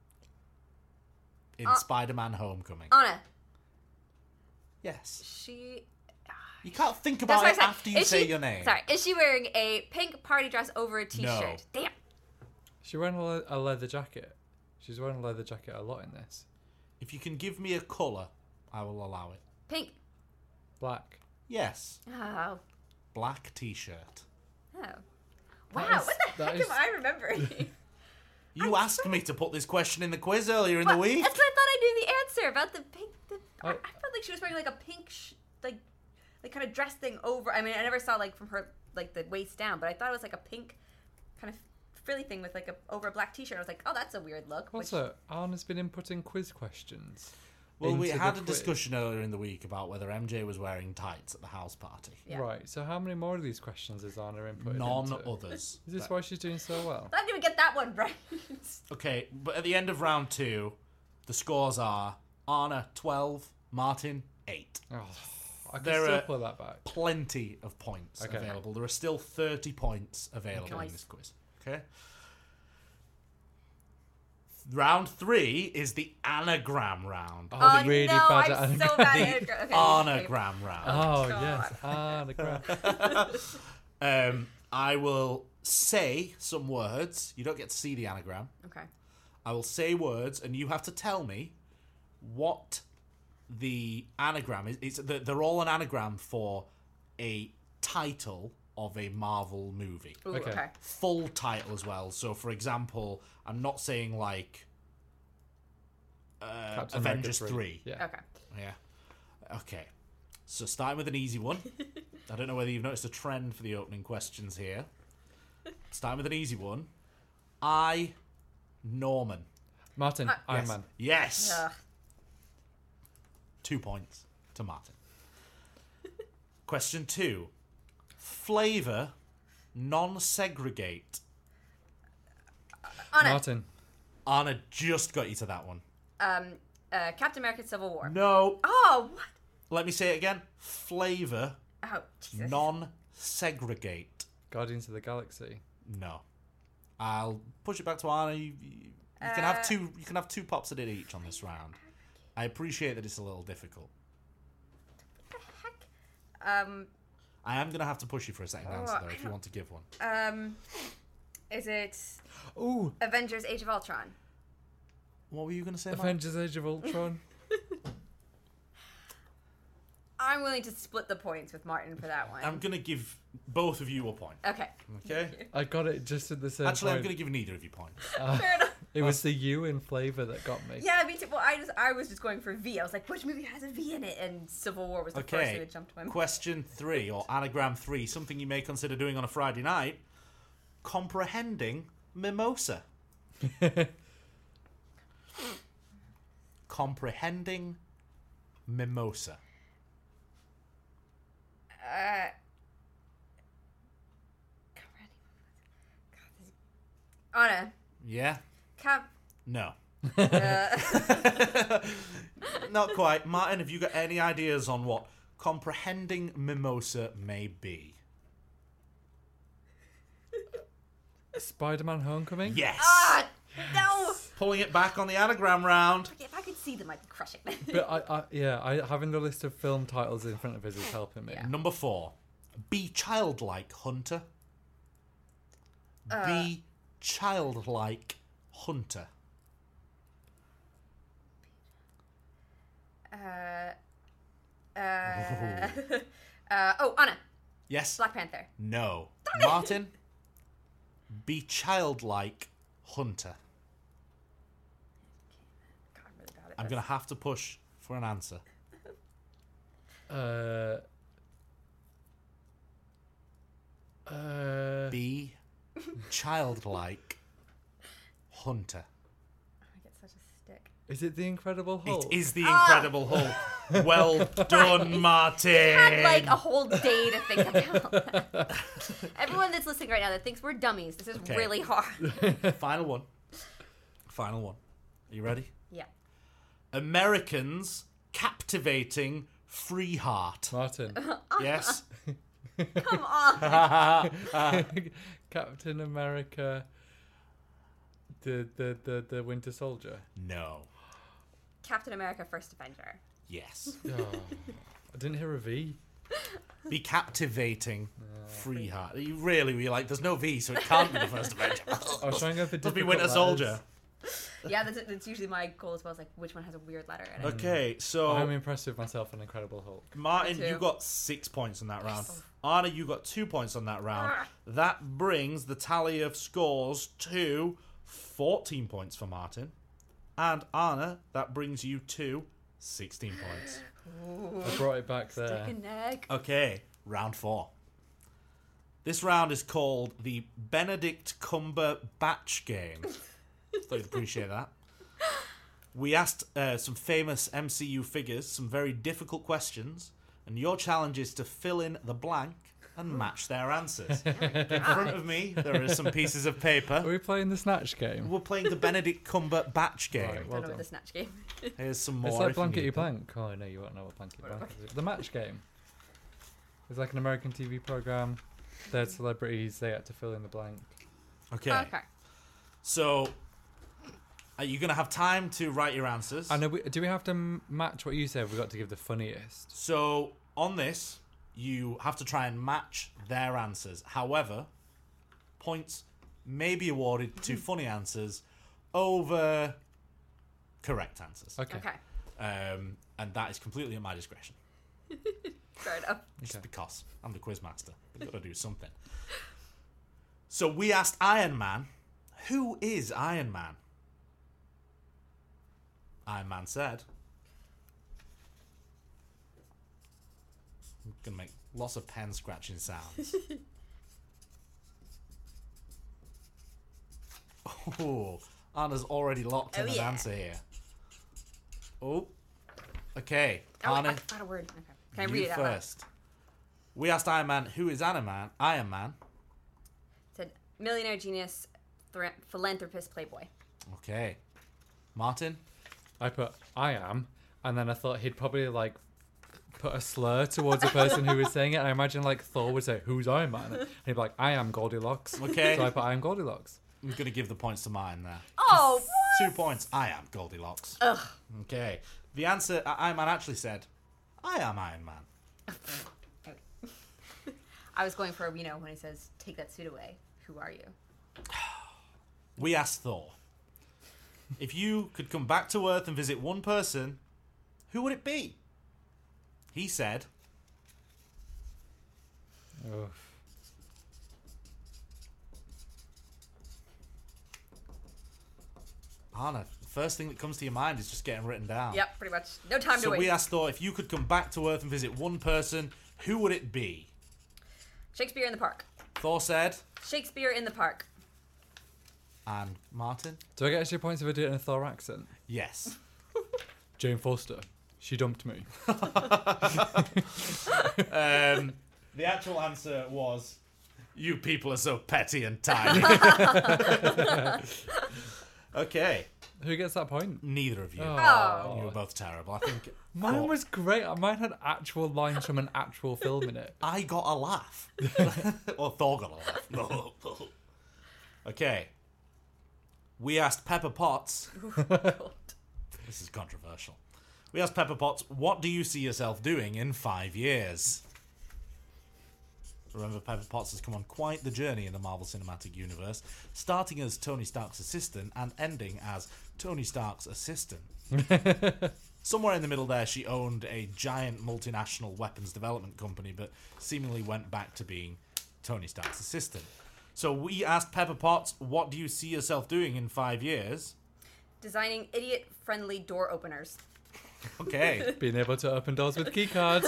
in Uh, Spider-Man Homecoming? Anna, Yes. she. You can't think That's about what I it said. after you Is say she- your name. Sorry, is she wearing a pink party dress over a t-shirt? Damn. She's wearing a, le- a leather jacket. She's wearing a leather jacket a lot in this. If you can give me a colour, I will allow it. Pink. Black. Yes. Oh. Black t-shirt. Oh. That Wow, is- what the that heck is- am I remembering? You asked me to put this question in the quiz earlier in the What? week. That's what I thought I knew the answer about the pink. The, I, I- I felt like she was wearing like a pink, sh- like, like kind of dress thing over. I mean, I never saw like from her like the waist down, but I thought it was like a pink, kind of frilly thing with like a over a black t-shirt. I was like, oh, that's a weird look. which- Also, Anna's been inputting quiz questions. Well, we into had the a quiz. discussion earlier in the week about whether M J was wearing tights at the house party. Yeah. Right, so how many more of these questions is Anna inputting None into? others. Is this But- why she's doing so well? I didn't even get that one right. Okay, but at the end of round two, the scores are Anna twelve, Martin eight. Oh, I can There still are- pull that back. Plenty of points Okay. available. There are still thirty points available Nice. in this quiz. Okay. Round three is the anagram round. Oh, Oh, really no, bad I'm at so bad at it. Okay, Anagram round. Oh, God. yes, anagram. Um, I will say some words. You don't get to see the anagram. Okay. I will say words, and you have to tell me what the anagram is. It's, they're they're all an anagram for a title of a Marvel movie. Ooh, Okay. okay. Full title as well. So, for example, I'm not saying like uh, Captain America Avengers three. Yeah. Okay. Yeah. Okay. So, starting with an easy one. I don't know whether you've noticed a trend for the opening questions here. Starting with an easy one. I, Norman. Martin, Iron Yes. Man. Yes. Ugh. Two points to Martin. Question two. Flavor, non-segregate. Anna, Martin. Anna just got you to that one. um, uh, Captain America: Civil War. No. Oh, what? Let me say it again. Flavor, Oh, Jesus. non-segregate. Guardians of the Galaxy. No. I'll push it back to Anna. You, you, you can Uh, have two. You can have two pops at it each on this round. I appreciate that it's a little difficult. Um, I am going to have to push you for a second answer, Oh, though, I if you don't- want to give one. um, is it Ooh, Avengers: Age of Ultron? What were you going to say, Mark? Avengers Age of Ultron. I'm willing to split the points with Martin for that one. I'm going to give both of you a point. Okay. Okay? I got it just at the same Actually, I'm point. going to give neither of you points. Fair enough. It was the U in flavor that got me. Yeah, me too. Well, I just I was just going for V. I was like, which movie has a V in it? And Civil War was the first thing Okay. that jumped to my mind. Question three, or anagram three, something you may consider doing on a Friday night. Comprehending mimosa. Comprehending mimosa. Uh, Anna, Yeah? Cap. No. Uh, Not quite. Martin, have you got any ideas on what comprehending mimosa may be? Spider-Man Homecoming? Yes! ah, no. Pulling it back on the anagram round. If I could see them, I'd be crushing. But I, I, yeah, I, having the list of film titles in front of us is helping me. Yeah. Number four. Be childlike, Hunter. Be childlike, Hunter. Uh, uh, uh, oh, Anna, Yes? Black Panther. No. Martin? Be childlike, Hunter. God, I'm really bad at I'm this. going to have to push for an answer. Uh, uh, Be childlike, Hunter. I get such a stick. is it The Incredible Hulk? It is the Ah! Incredible Hulk. Well done, Martin. Had like a whole day to think about that. Everyone that's listening right now that thinks we're dummies, this is Okay. really hard. Final one. Final one. Are you ready? Yeah. Americans captivating free heart. Martin. Yes? Come on. Captain America. The, the, the, the Winter Soldier. No. Captain America: First Avenger. Yes. Oh, I didn't hear a V. Be captivating free heart. You really were like, there's no V, so it can't be the first Avenger. I was trying to go for Must be difficult Winter letters. Soldier. Yeah, that's, that's usually my goal as well. Is like which one has a weird letter in it. Okay, so I'm impressed with myself on Incredible Hulk. Martin, Me too. you got six points on that round. Anna, you got two points on that round. Ah. That brings the tally of scores to fourteen points for Martin. And Anna, that brings you to sixteen points. I brought it back Stick there. a neck. Okay, round four. This round is called the Benedict Cumberbatch game. Thought you'd appreciate that. We asked uh, some famous M C U figures some very difficult questions, and your challenge is to fill in the blank and match their answers. In front of me, there are some pieces of Are paper. we playing the Snatch game? We're playing the Benedict Cumberbatch game. Right, I well don't know done. the snatch game. Here's some more. It's like if you Blankety need them. Blank. Oh, no, you won't know what Blankety Blank is. The Match Game. It's like an American T V program. They're celebrities. They had to fill in the blank. Okay. Okay. So, are you going to have time to write your answers? I know. We, do we have to m- match what you said? We got to give the funniest. So, on this, you have to try and match their answers. However, points may be awarded to funny answers over correct answers. Okay. Okay. Um, and that is completely at my discretion. Fair enough. Just Okay. because I'm the quizmaster. I've got to do something. So we asked Iron Man, who is Iron Man? Iron Man said, I'm going to make lots of pen scratching sounds. Oh, Anna's already locked in Oh, an yeah. answer here. Oh, okay. Oh, Anna, I forgot a word. Okay. Can I you read it out loud? first. We asked Iron Man, who is Iron Man? Iron Man. Said millionaire, genius, thra- philanthropist, playboy. Okay. Martin? I put I am, and then I thought he'd probably like put a slur towards the person who was saying it. I imagine like Thor would say, "Who's Iron Man?" And he'd be like, "I am Goldilocks." Okay. So I put I am Goldilocks. I'm going to give the points to mine there. Oh, Two points. I am Goldilocks. Ugh. Okay. The answer, uh, Iron Man actually said, I am Iron Man. I was going for, you know, when he says, take that suit away. Who are you? We asked Thor, if you could come back to Earth and visit one person, who would it be? He said, Ugh. Anna, the first thing that comes to your mind is just getting written down. Yep, pretty much. No time So to wait. we asked Thor, if you could come back to Earth and visit one person, who would it be? Shakespeare in the Park. Thor said, Shakespeare in the Park. and Martin? Do I get extra points if I do it in a Thor accent? Yes. Jane Foster. She dumped me. Um, the actual answer was, you people are so petty and tiny. Okay. Who gets that point? Neither of you. Oh. You were both terrible. I think Mine Thor- was great. Mine had actual lines from an actual film in it. I got a laugh. Or Thor got a laugh. Okay. We asked Pepper Potts. This is controversial. We asked Pepper Potts, what do you see yourself doing in five years? Remember, Pepper Potts has come on quite the journey in the Marvel Cinematic Universe, starting as Tony Stark's assistant and ending as Tony Stark's assistant. Somewhere in the middle there, she owned a giant multinational weapons development company, but seemingly went back to being Tony Stark's assistant. So we asked Pepper Potts, what do you see yourself doing in five years? Designing idiot-friendly door openers. Okay. Being able to open doors with key cards.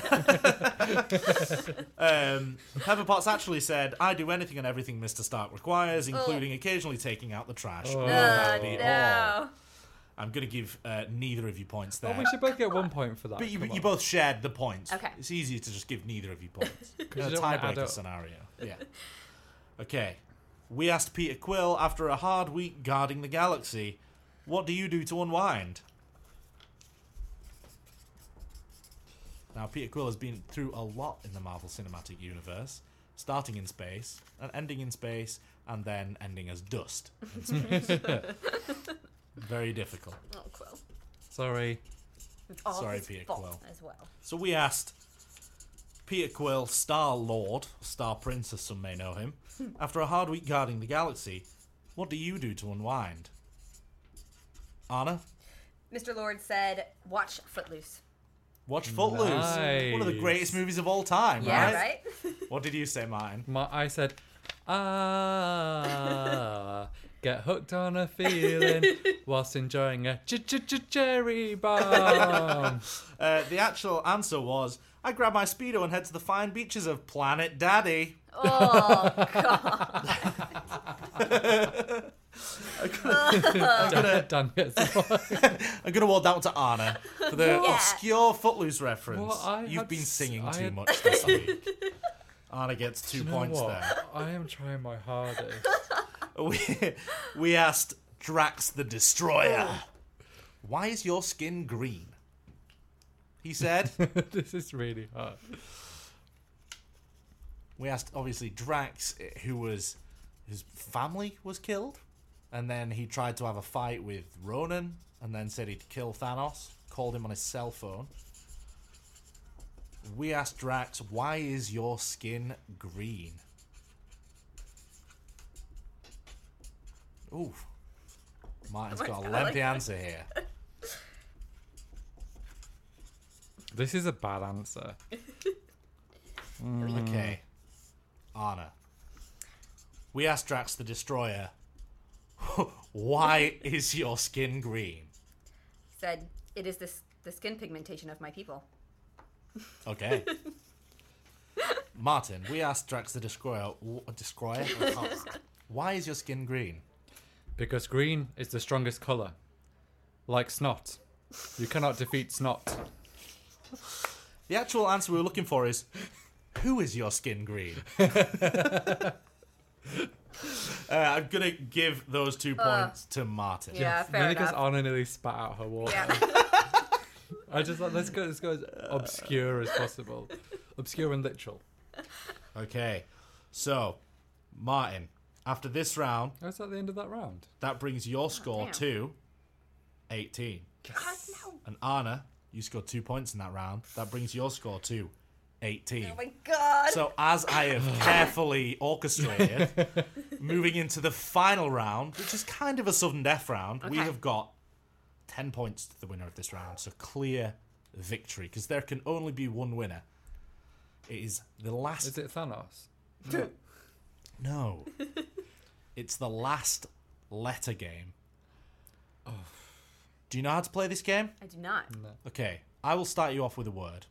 Um, Pepper Potts actually said, I do anything and everything Mister Stark requires, including occasionally taking out the trash. Oh. Oh, Uh, that'd be all. no. I'm going to give uh, neither of you points there. Well, we should both get one point for that. But you, Come you on. both shared the points. Okay. It's easier to just give neither of you points. In you a don't wanna add tiebreaker up. scenario. Yeah. Okay. We asked Peter Quill, after a hard week guarding the galaxy, what do you do to unwind? Now, Peter Quill has been through a lot in the Marvel Cinematic Universe, starting in space, and ending in space, and then ending as dust in space. Very difficult. Oh, Quill. Sorry. It's all Sorry, his Peter fault Quill. as well. So we asked Peter Quill, Star Lord, Star Prince as some may know him, after a hard week guarding the galaxy, what do you do to unwind? Anna? Mister Lord said, watch Footloose. Watch Footloose. One of the Nice. greatest movies of all time, Yeah, right? right? What did you say, mine? My, I said, ah, get hooked on a feeling whilst enjoying a ch ch ch cherry bomb. Uh, the actual answer was, I grab my Speedo and head to the fine beaches of Planet Daddy. Oh, God. Dan, Dan gets the point. I'm going to award that one to Anna for the Yeah. obscure Footloose reference. Well, I You've had been s- singing I too had- much this week. Anna gets two You know points what? there. I am trying my hardest. We, we asked Drax the Destroyer, why is your skin green? He said, This is really hard. we asked obviously Drax, who was, his family was killed, and then he tried to have a fight with Ronan, and then said he'd kill Thanos, called him on his cell phone. We asked Drax, why is your skin green? Ooh. Martin's got a I like lengthy that. answer here. This is a bad answer. Okay. Anna. We asked Drax the Destroyer, why is your skin green? Said, it is this, the skin pigmentation of my people. Okay. Martin, we asked Drax the Destroyer, w- Destroyer? Why is your skin green? Because green is the strongest colour. Like snot. You cannot defeat snot. The actual answer we were looking for is, who is your skin green? Uh, I'm gonna give those two points uh, to Martin. Yeah, fair Mainly enough. because Anna nearly spat out her water. Yeah. I just like let's go let's go as obscure as possible. Obscure and literal. Okay. So, Martin, after this round, Oh, is that the end of that round? that brings your score damn. to eighteen. God, no. And Anna, you scored two points in that round. That brings your score to eighteen. Oh my god. So, as I have carefully orchestrated, moving into the final round, which is kind of a sudden death round, we Okay. have got ten points to the winner of this round. So, clear victory, because there can only be one winner. It is the last. Is it Thanos? No. It's the last letter game. Oh. Do you know how to play this game? I do not. No. Okay, I will start you off with a word.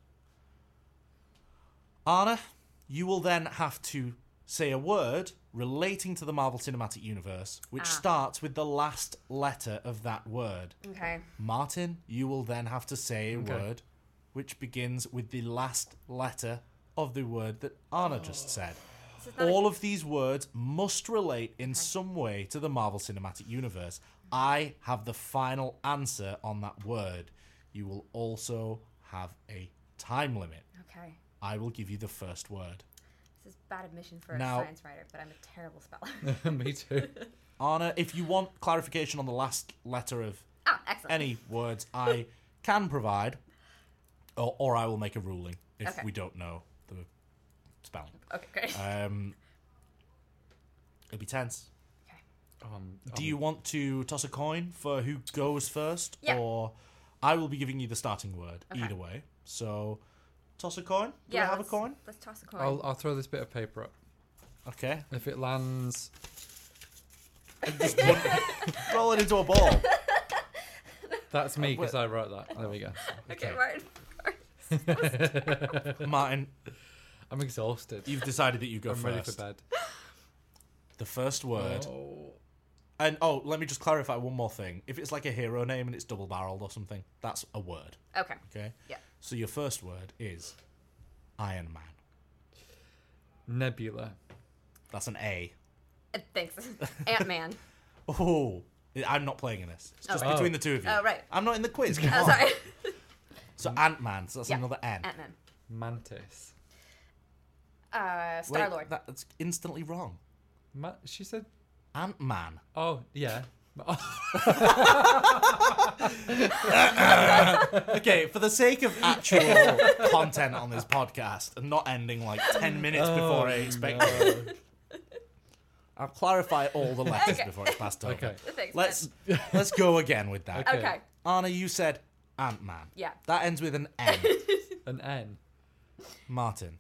Anna, you will then have to say a word relating to the Marvel Cinematic Universe, which Ah. starts with the last letter of that word. Okay. Martin, you will then have to say a Okay. word which begins with the last letter of the word that Anna just said. This is not All of these words must relate in some way to the Marvel Cinematic Universe. I have the final answer on that word. You will also have a time limit. a... Okay. I will give you the first word. This is bad admission for Now- a science writer, but I'm a terrible speller. Me too. Anna, if you want clarification on the last letter of Ah, excellent. any words, I can provide, or, or I will make a ruling if Okay. we don't know the spelling. Okay, great. Um, it'll be tense. Um, Do um, you want to toss a coin for who goes first? Yeah. Or I will be giving you the starting word Okay. either way. So, toss a coin? Do yeah, I have a let's- coin? Let's toss a coin. I'll I'll throw this bit of paper up. Okay. If it lands, Just put, roll it into a ball. that's me Uh, because I wrote that. There we go. okay, right. Martin, I'm exhausted. you've decided that you go I'm first. ready for bed. The first word. Oh. And oh, let me just clarify one more thing. If it's like a hero name and it's double barreled or something, that's a word. Okay. Okay? Yeah. So your first word is Iron Man. Nebula. That's an A. Uh, Thanks. Ant-Man. Oh, I'm not playing in this. It's just Oh. between the two of you. Oh, right. I'm not in the quiz. Come Oh, on. sorry. So Ant-Man. So that's Yeah. another N. Ant-Man. Mantis. Uh, Wait, Star-Lord. that's instantly wrong. Ma- she said, Ant-Man. "Oh yeah." Okay, for the sake of actual content on this podcast and not ending like ten minutes before I expected, I'll clarify all the letters Okay. before it's passed over. Okay. Thanks, Let's let's go again with that. Okay. Okay. Anna, you said Ant-Man. Yeah. That ends with an N. An N. Martin.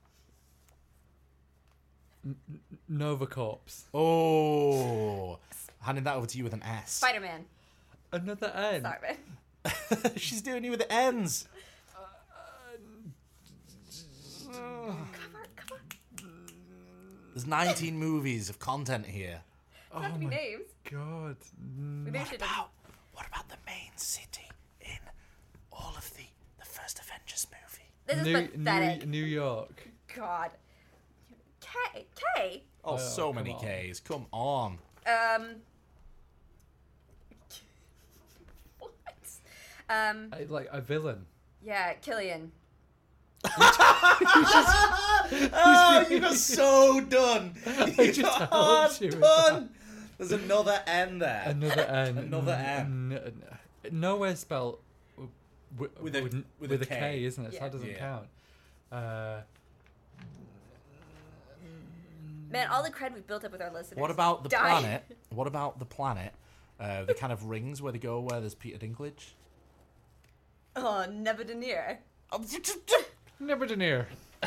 Nova Corps. Oh, handing that over to you with an S. Spider-Man. Another N. Sorry, man. She's doing you with the N's. Come on, come on. There's nineteen movies of content here. Oh Not any my names. god. We maybe should About, what about the main city in all of the, the first Avengers movie? This is New, pathetic. New, New York. God. K. K. Oh, Oh, so come many on. K's. Come on. Um. What? Um. I- Like a villain. Yeah, Killian. Oh, you got so done. You just got helped you with done. There's another N there. Another N. Another N. N- n- nowhere spelled w- w- With a- with, with with a a K, K. isn't it? So Yeah. that doesn't Yeah. count. Uh, Man, all the cred we've built up with our listeners. What about the Die. planet? What about the planet? Uh, the kind of rings where they go where there's Peter Dinklage. Oh, Nebuchadnezzar. Never done here.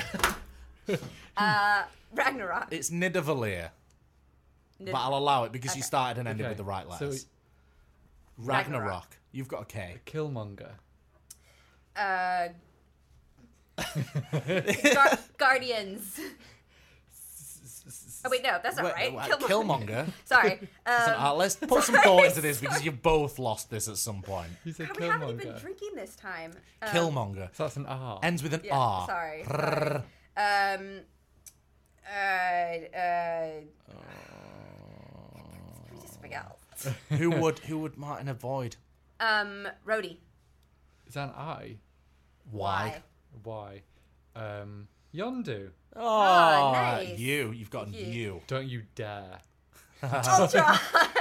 Uh, Ragnarok. It's Nidavellir, Nid- but I'll allow it because you Okay. started and ended Okay, with the right so- letters. Ragnarok. Ragnarok. You've got a K. Killmonger. Uh, Gar- Guardians. Oh wait, no, that's not Wait, right. wait, Killmonger. Killmonger. Sorry. Listen, Um, uh, let's put some thought into this because you've both lost this at some point. You said God, we haven't even Killmonger. drinking this time. Um, Killmonger. So that's an R. Ends with an Yeah, R. sorry. sorry. Um. Uh. Uh. We just something else. who would who would Martin avoid? Um. Rhodey. Is that an I? Why? Why? Um, Yondu. Oh, nice. you. You've got You. you. Don't you dare. Ultron.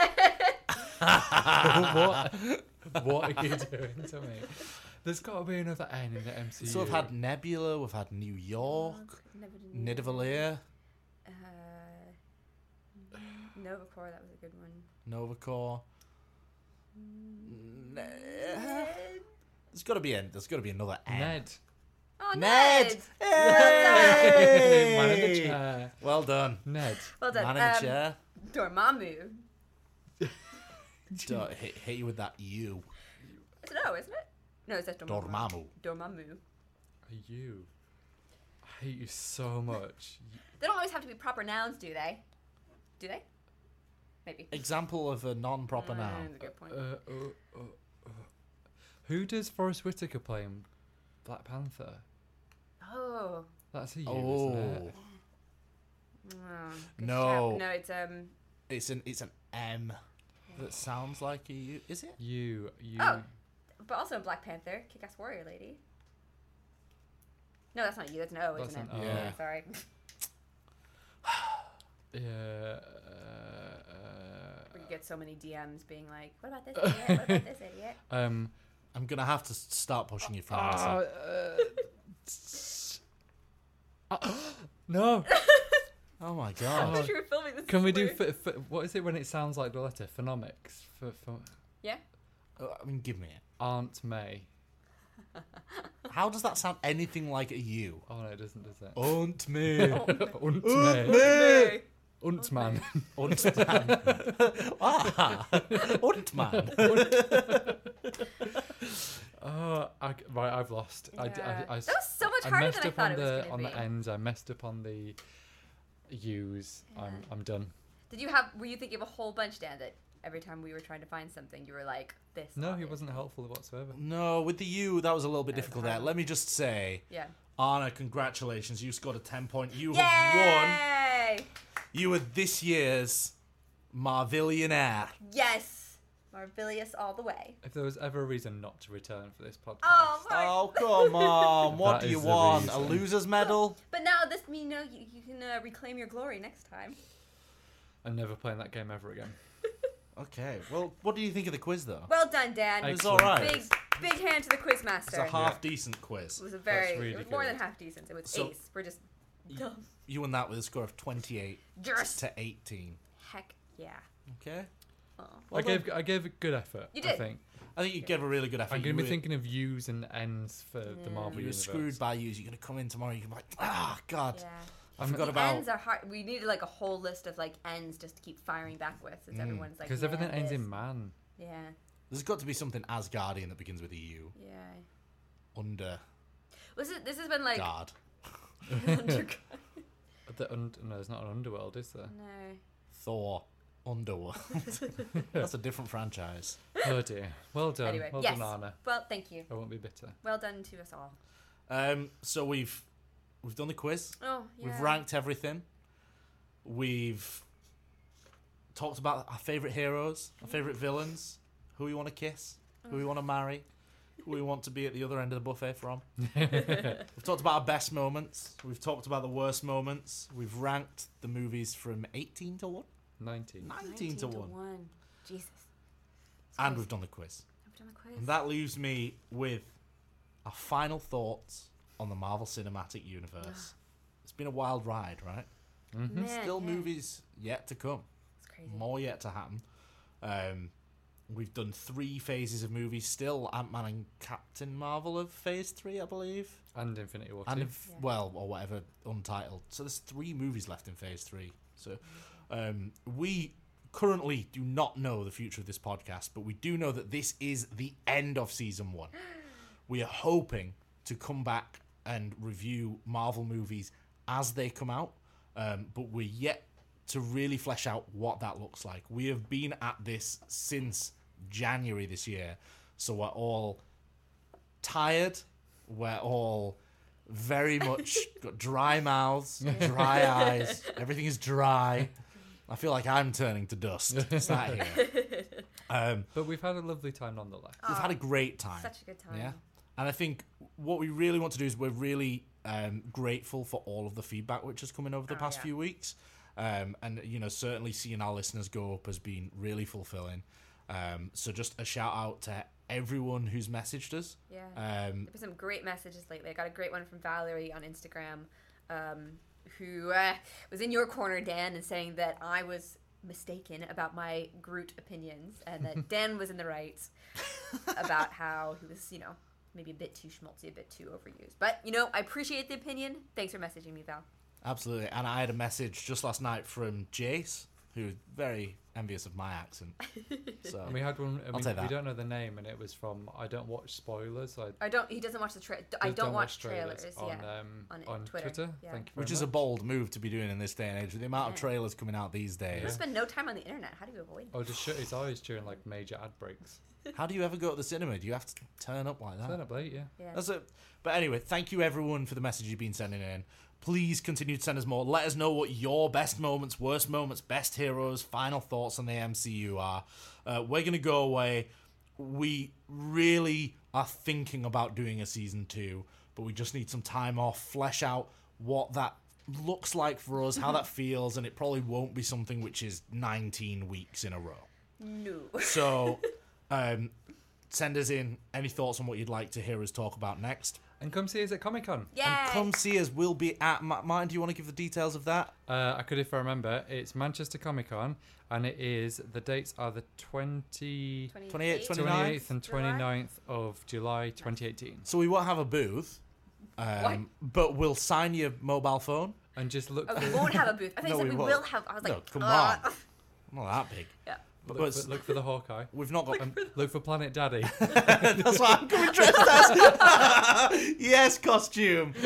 what? What are you doing to me? There's got to be another N in the M C U. So we've had Nebula, we've had New York, Nidavellir, Uh. Novacore. That was a good one. Novacore. Ne- There's got to be a, there's got to be another N. Ned. Oh, Ned. Ned. Hey! Man in the chair. Well done. Ned. Well done. Man in the um, chair. Dormammu. Don't hit, hit you with that U. It's an O, isn't it? No, it's just Dormammu. Dormammu. Dormammu. Are you? I hate you so much. They don't always have to be proper nouns, do they? Do they? Maybe. Example of a non-proper Mm, noun. That's a good point. Uh, uh, uh, uh. Who does Forrest Whitaker play in Black Panther? Oh. That's a you, Oh, isn't it? Oh, good No. job. No, it's um. it's an it's an M that sounds like a U. Is it? You, you. Oh. But also in Black Panther, Kick-Ass Warrior Lady. No, that's not you. That's an O, That's isn't an it? O. Yeah. Sorry. Yeah. Uh, We get so many D Ms being like, "What about this idiot? What about this idiot?" um. I'm gonna have to s- start pushing you from Uh, answer. uh, uh, no. Oh my I god. wish we were filming this. Can we do? weird. F- f- what is it when it sounds like the letter? Phonomics. For, for Yeah. Uh, I mean, give me it. Aunt May. How does that sound anything like a U? Oh no, it doesn't, does it? Aunt me. Aunt Aunt May. me. Untman. Untman. Ah. Untman. Oh, I, right, I've lost. I, d- Yeah. I, I, That was so much I harder messed than I up thought on it was the gonna on be. the ends. I messed up on the U's. I'm I'm done. Did you have? Were you thinking of a whole bunch, Dan? That every time we were trying to find something, you were like, "This." No, he obviously. wasn't helpful whatsoever. No, with the U, that was a little bit That was difficult there. hard. Let me just say, Yeah. Anna, congratulations. You scored a ten point. You have won. Yay! You are this year's Marvillionaire. Yes. Marvilius all the way. If there was ever a reason not to return for this podcast, Oh, my. Oh, come on. What That do you is the want? A reason. loser's medal? But now this, you know, you, you can uh, reclaim your glory next time. I'm never playing that game ever again. Okay. Well, what do you think of the quiz, though? Well done, Dan. It was Excellent. all right. Big, big hand to the It's quizmaster. a half-decent quiz. It was a very, That's really it was more good. than half decent. It was So- ace. We're just dumb. You won that with a score of twenty-eight Yes. to eighteen. Heck yeah. Okay. Oh. Well I gave I gave a good effort. You I did. think I think you gave a really good effort. I'm going You to be were- thinking of U's and N's for the Yeah. Marvel You were universe. screwed by you. You're going to come in tomorrow. You're going to be like, ah, God. Yeah. I I'm- forgot The about. ends are hard. We needed like a whole list of like ends just to keep firing back with, since Mm. everyone's like. Because yeah, everything ends this. in man. Yeah. There's got to be something Asgardian that begins with a U. Yeah. Under Was it? This has been like. guard. Under- The un- no, there's not an underworld, is there? no. Thor. Underworld. That's a different franchise. Oh dear. Well done. Anyway, well yes. done, Anna. Well, thank you. I won't be bitter. Well done to us all. Um, so we've we've done the quiz. Oh, yeah. We've ranked everything. We've talked about our favourite heroes, our favourite villains, who we want to kiss, who we want to marry, who we want to be at the other end of the buffet from. We've talked about our best moments. We've talked about the worst moments. We've ranked the movies from eighteen to one, Nineteen. nineteen to one. Jesus. It's And crazy. we've done the quiz. I've done the quiz. And that leaves me with our final thoughts on the Marvel Cinematic Universe. It's been a wild ride, right? Mm-hmm. Man, Still yeah. movies yet to come. It's crazy. More yet to happen. Um, we've done three phases of movies. Still, Ant-Man and Captain Marvel of Phase three, I believe. And Infinity War And two. if, Yeah. well, or whatever, untitled. So there's three movies left in Phase three. So um, we currently do not know the future of this podcast, but we do know that this is the end of season one. We are hoping to come back and review Marvel movies as they come out, um, but we're yet to really flesh out what that looks like. We have been at this since January this year, so we're all tired, we're all very much got dry mouths, dry eyes, everything is dry. I feel like I'm turning to dust sat here. Um, But we've had a lovely time nonetheless. we've had a great time. Such a good time. Yeah. And I think what we really want to do is we're really um, grateful for all of the feedback which has come in over the Oh, past yeah. few weeks. Um, and, you know, certainly seeing our listeners go up has been really fulfilling. Um, so just a shout out to everyone who's messaged us. Yeah. Um, There were some great messages lately. I got a great one from Valerie on Instagram, um, who uh, was in your corner, Dan, and saying that I was mistaken about my Groot opinions and that Dan was in the right about how he was, you know, maybe a bit too schmaltzy, a bit too overused. But, you know, I appreciate the opinion. Thanks for messaging me, Val. absolutely. And I had a message just last night from Jace, who was very envious of my accent. So And we had one. I I'll mean, take we that. don't know the name, and it was from I don't watch spoilers. I I don't, he doesn't watch the tra- I just don't, watch trailers, on yeah. um, on on, Twitter, Twitter. yeah. Thank you very which is a much. bold move to be doing in this day and age with the amount of Yeah. trailers coming out these days. You spend no time on the internet. How do you avoid Or just shut his eyes during like major ad breaks. How do you ever go to the cinema? Do you have to turn up like that? Turn up late, yeah. Yeah. That's it. But anyway, thank you everyone for the message you've been sending in. Please continue to send us more. Let us know what your best moments, worst moments, best heroes, final thoughts on the M C U are. Uh, we're going to go away. We really are thinking about doing a season two, but we just need some time off, flesh out what that looks like for us, how that feels, and it probably won't be something which is nineteen weeks in a row. No. So, um, send us in any thoughts on what you'd like to hear us talk about next. And come see us at Comic Con. Yeah. And come see us. We'll be at... Ma- Martin, do you want to give the details of that? Uh, I could if I remember. It's Manchester Comic Con, and it is the dates are the twenty, twenty-eighth, twenty-ninth? twenty-eighth and July? twenty-ninth of July twenty eighteen. So we won't have a booth, um, but we'll sign your mobile phone. And just look Oh, for, we won't have a booth. I think No, said we we won't. will have. I was like, No, come "Ugh." on. Not that big. Yeah. But look, it's- for, look for the Hawkeye. we've not got... And look for Planet Daddy. That's what I'm coming dressed as. Yes, costume.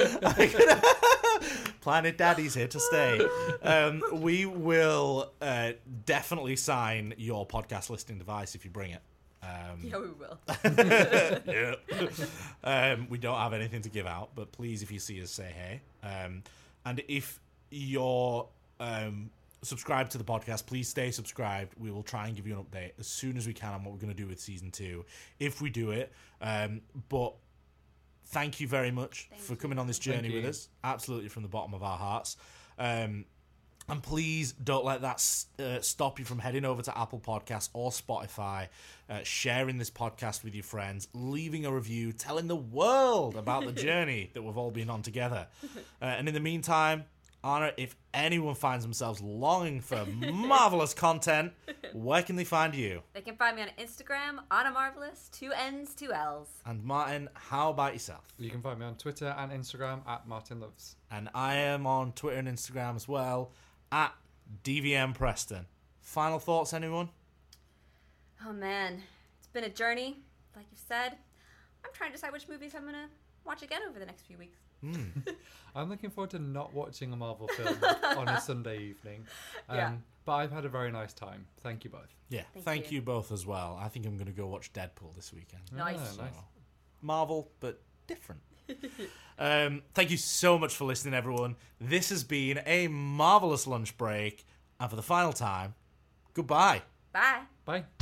Planet Daddy's here to stay. Um, we will uh, definitely sign your podcast listening device if you bring it. Um, Yeah, we will. yeah. um, we don't have anything to give out, but please, if you see us, say hey. Um, and if you're um, subscribed to the podcast, please stay subscribed. We will try and give you an update as soon as we can on what we're going to do with season two, if we do it. Um, but thank you very much Thank for you. coming on this journey Thank with you. us. Absolutely from the bottom of our hearts. Um, and please don't let that uh, stop you from heading over to Apple Podcasts or Spotify, uh, sharing this podcast with your friends, leaving a review, telling the world about the journey that we've all been on together. Uh, and in the meantime, Anna, if anyone finds themselves longing for marvelous content, where can they find you? They can find me on Instagram, Anna Marvelous, two N's, two L's. And Martin, how about yourself? You can find me on Twitter and Instagram at Martin Loves. And I am on Twitter and Instagram as well, at D V M Preston. Final thoughts, anyone? Oh man, it's been a journey. Like you said, I'm trying to decide which movies I'm gonna watch again over the next few weeks. I'm looking forward to not watching a Marvel film on a Sunday evening. Um, Yeah. But I've had a very nice time. Thank you both. Yeah, Thank thank, you. you. both as well. I think I'm going to go watch Deadpool this weekend. Nice. Ah, nice. So, Marvel, but different. um, thank you so much for listening, everyone. This has been a marvelous lunch break. And for the final time, goodbye. Bye. Bye.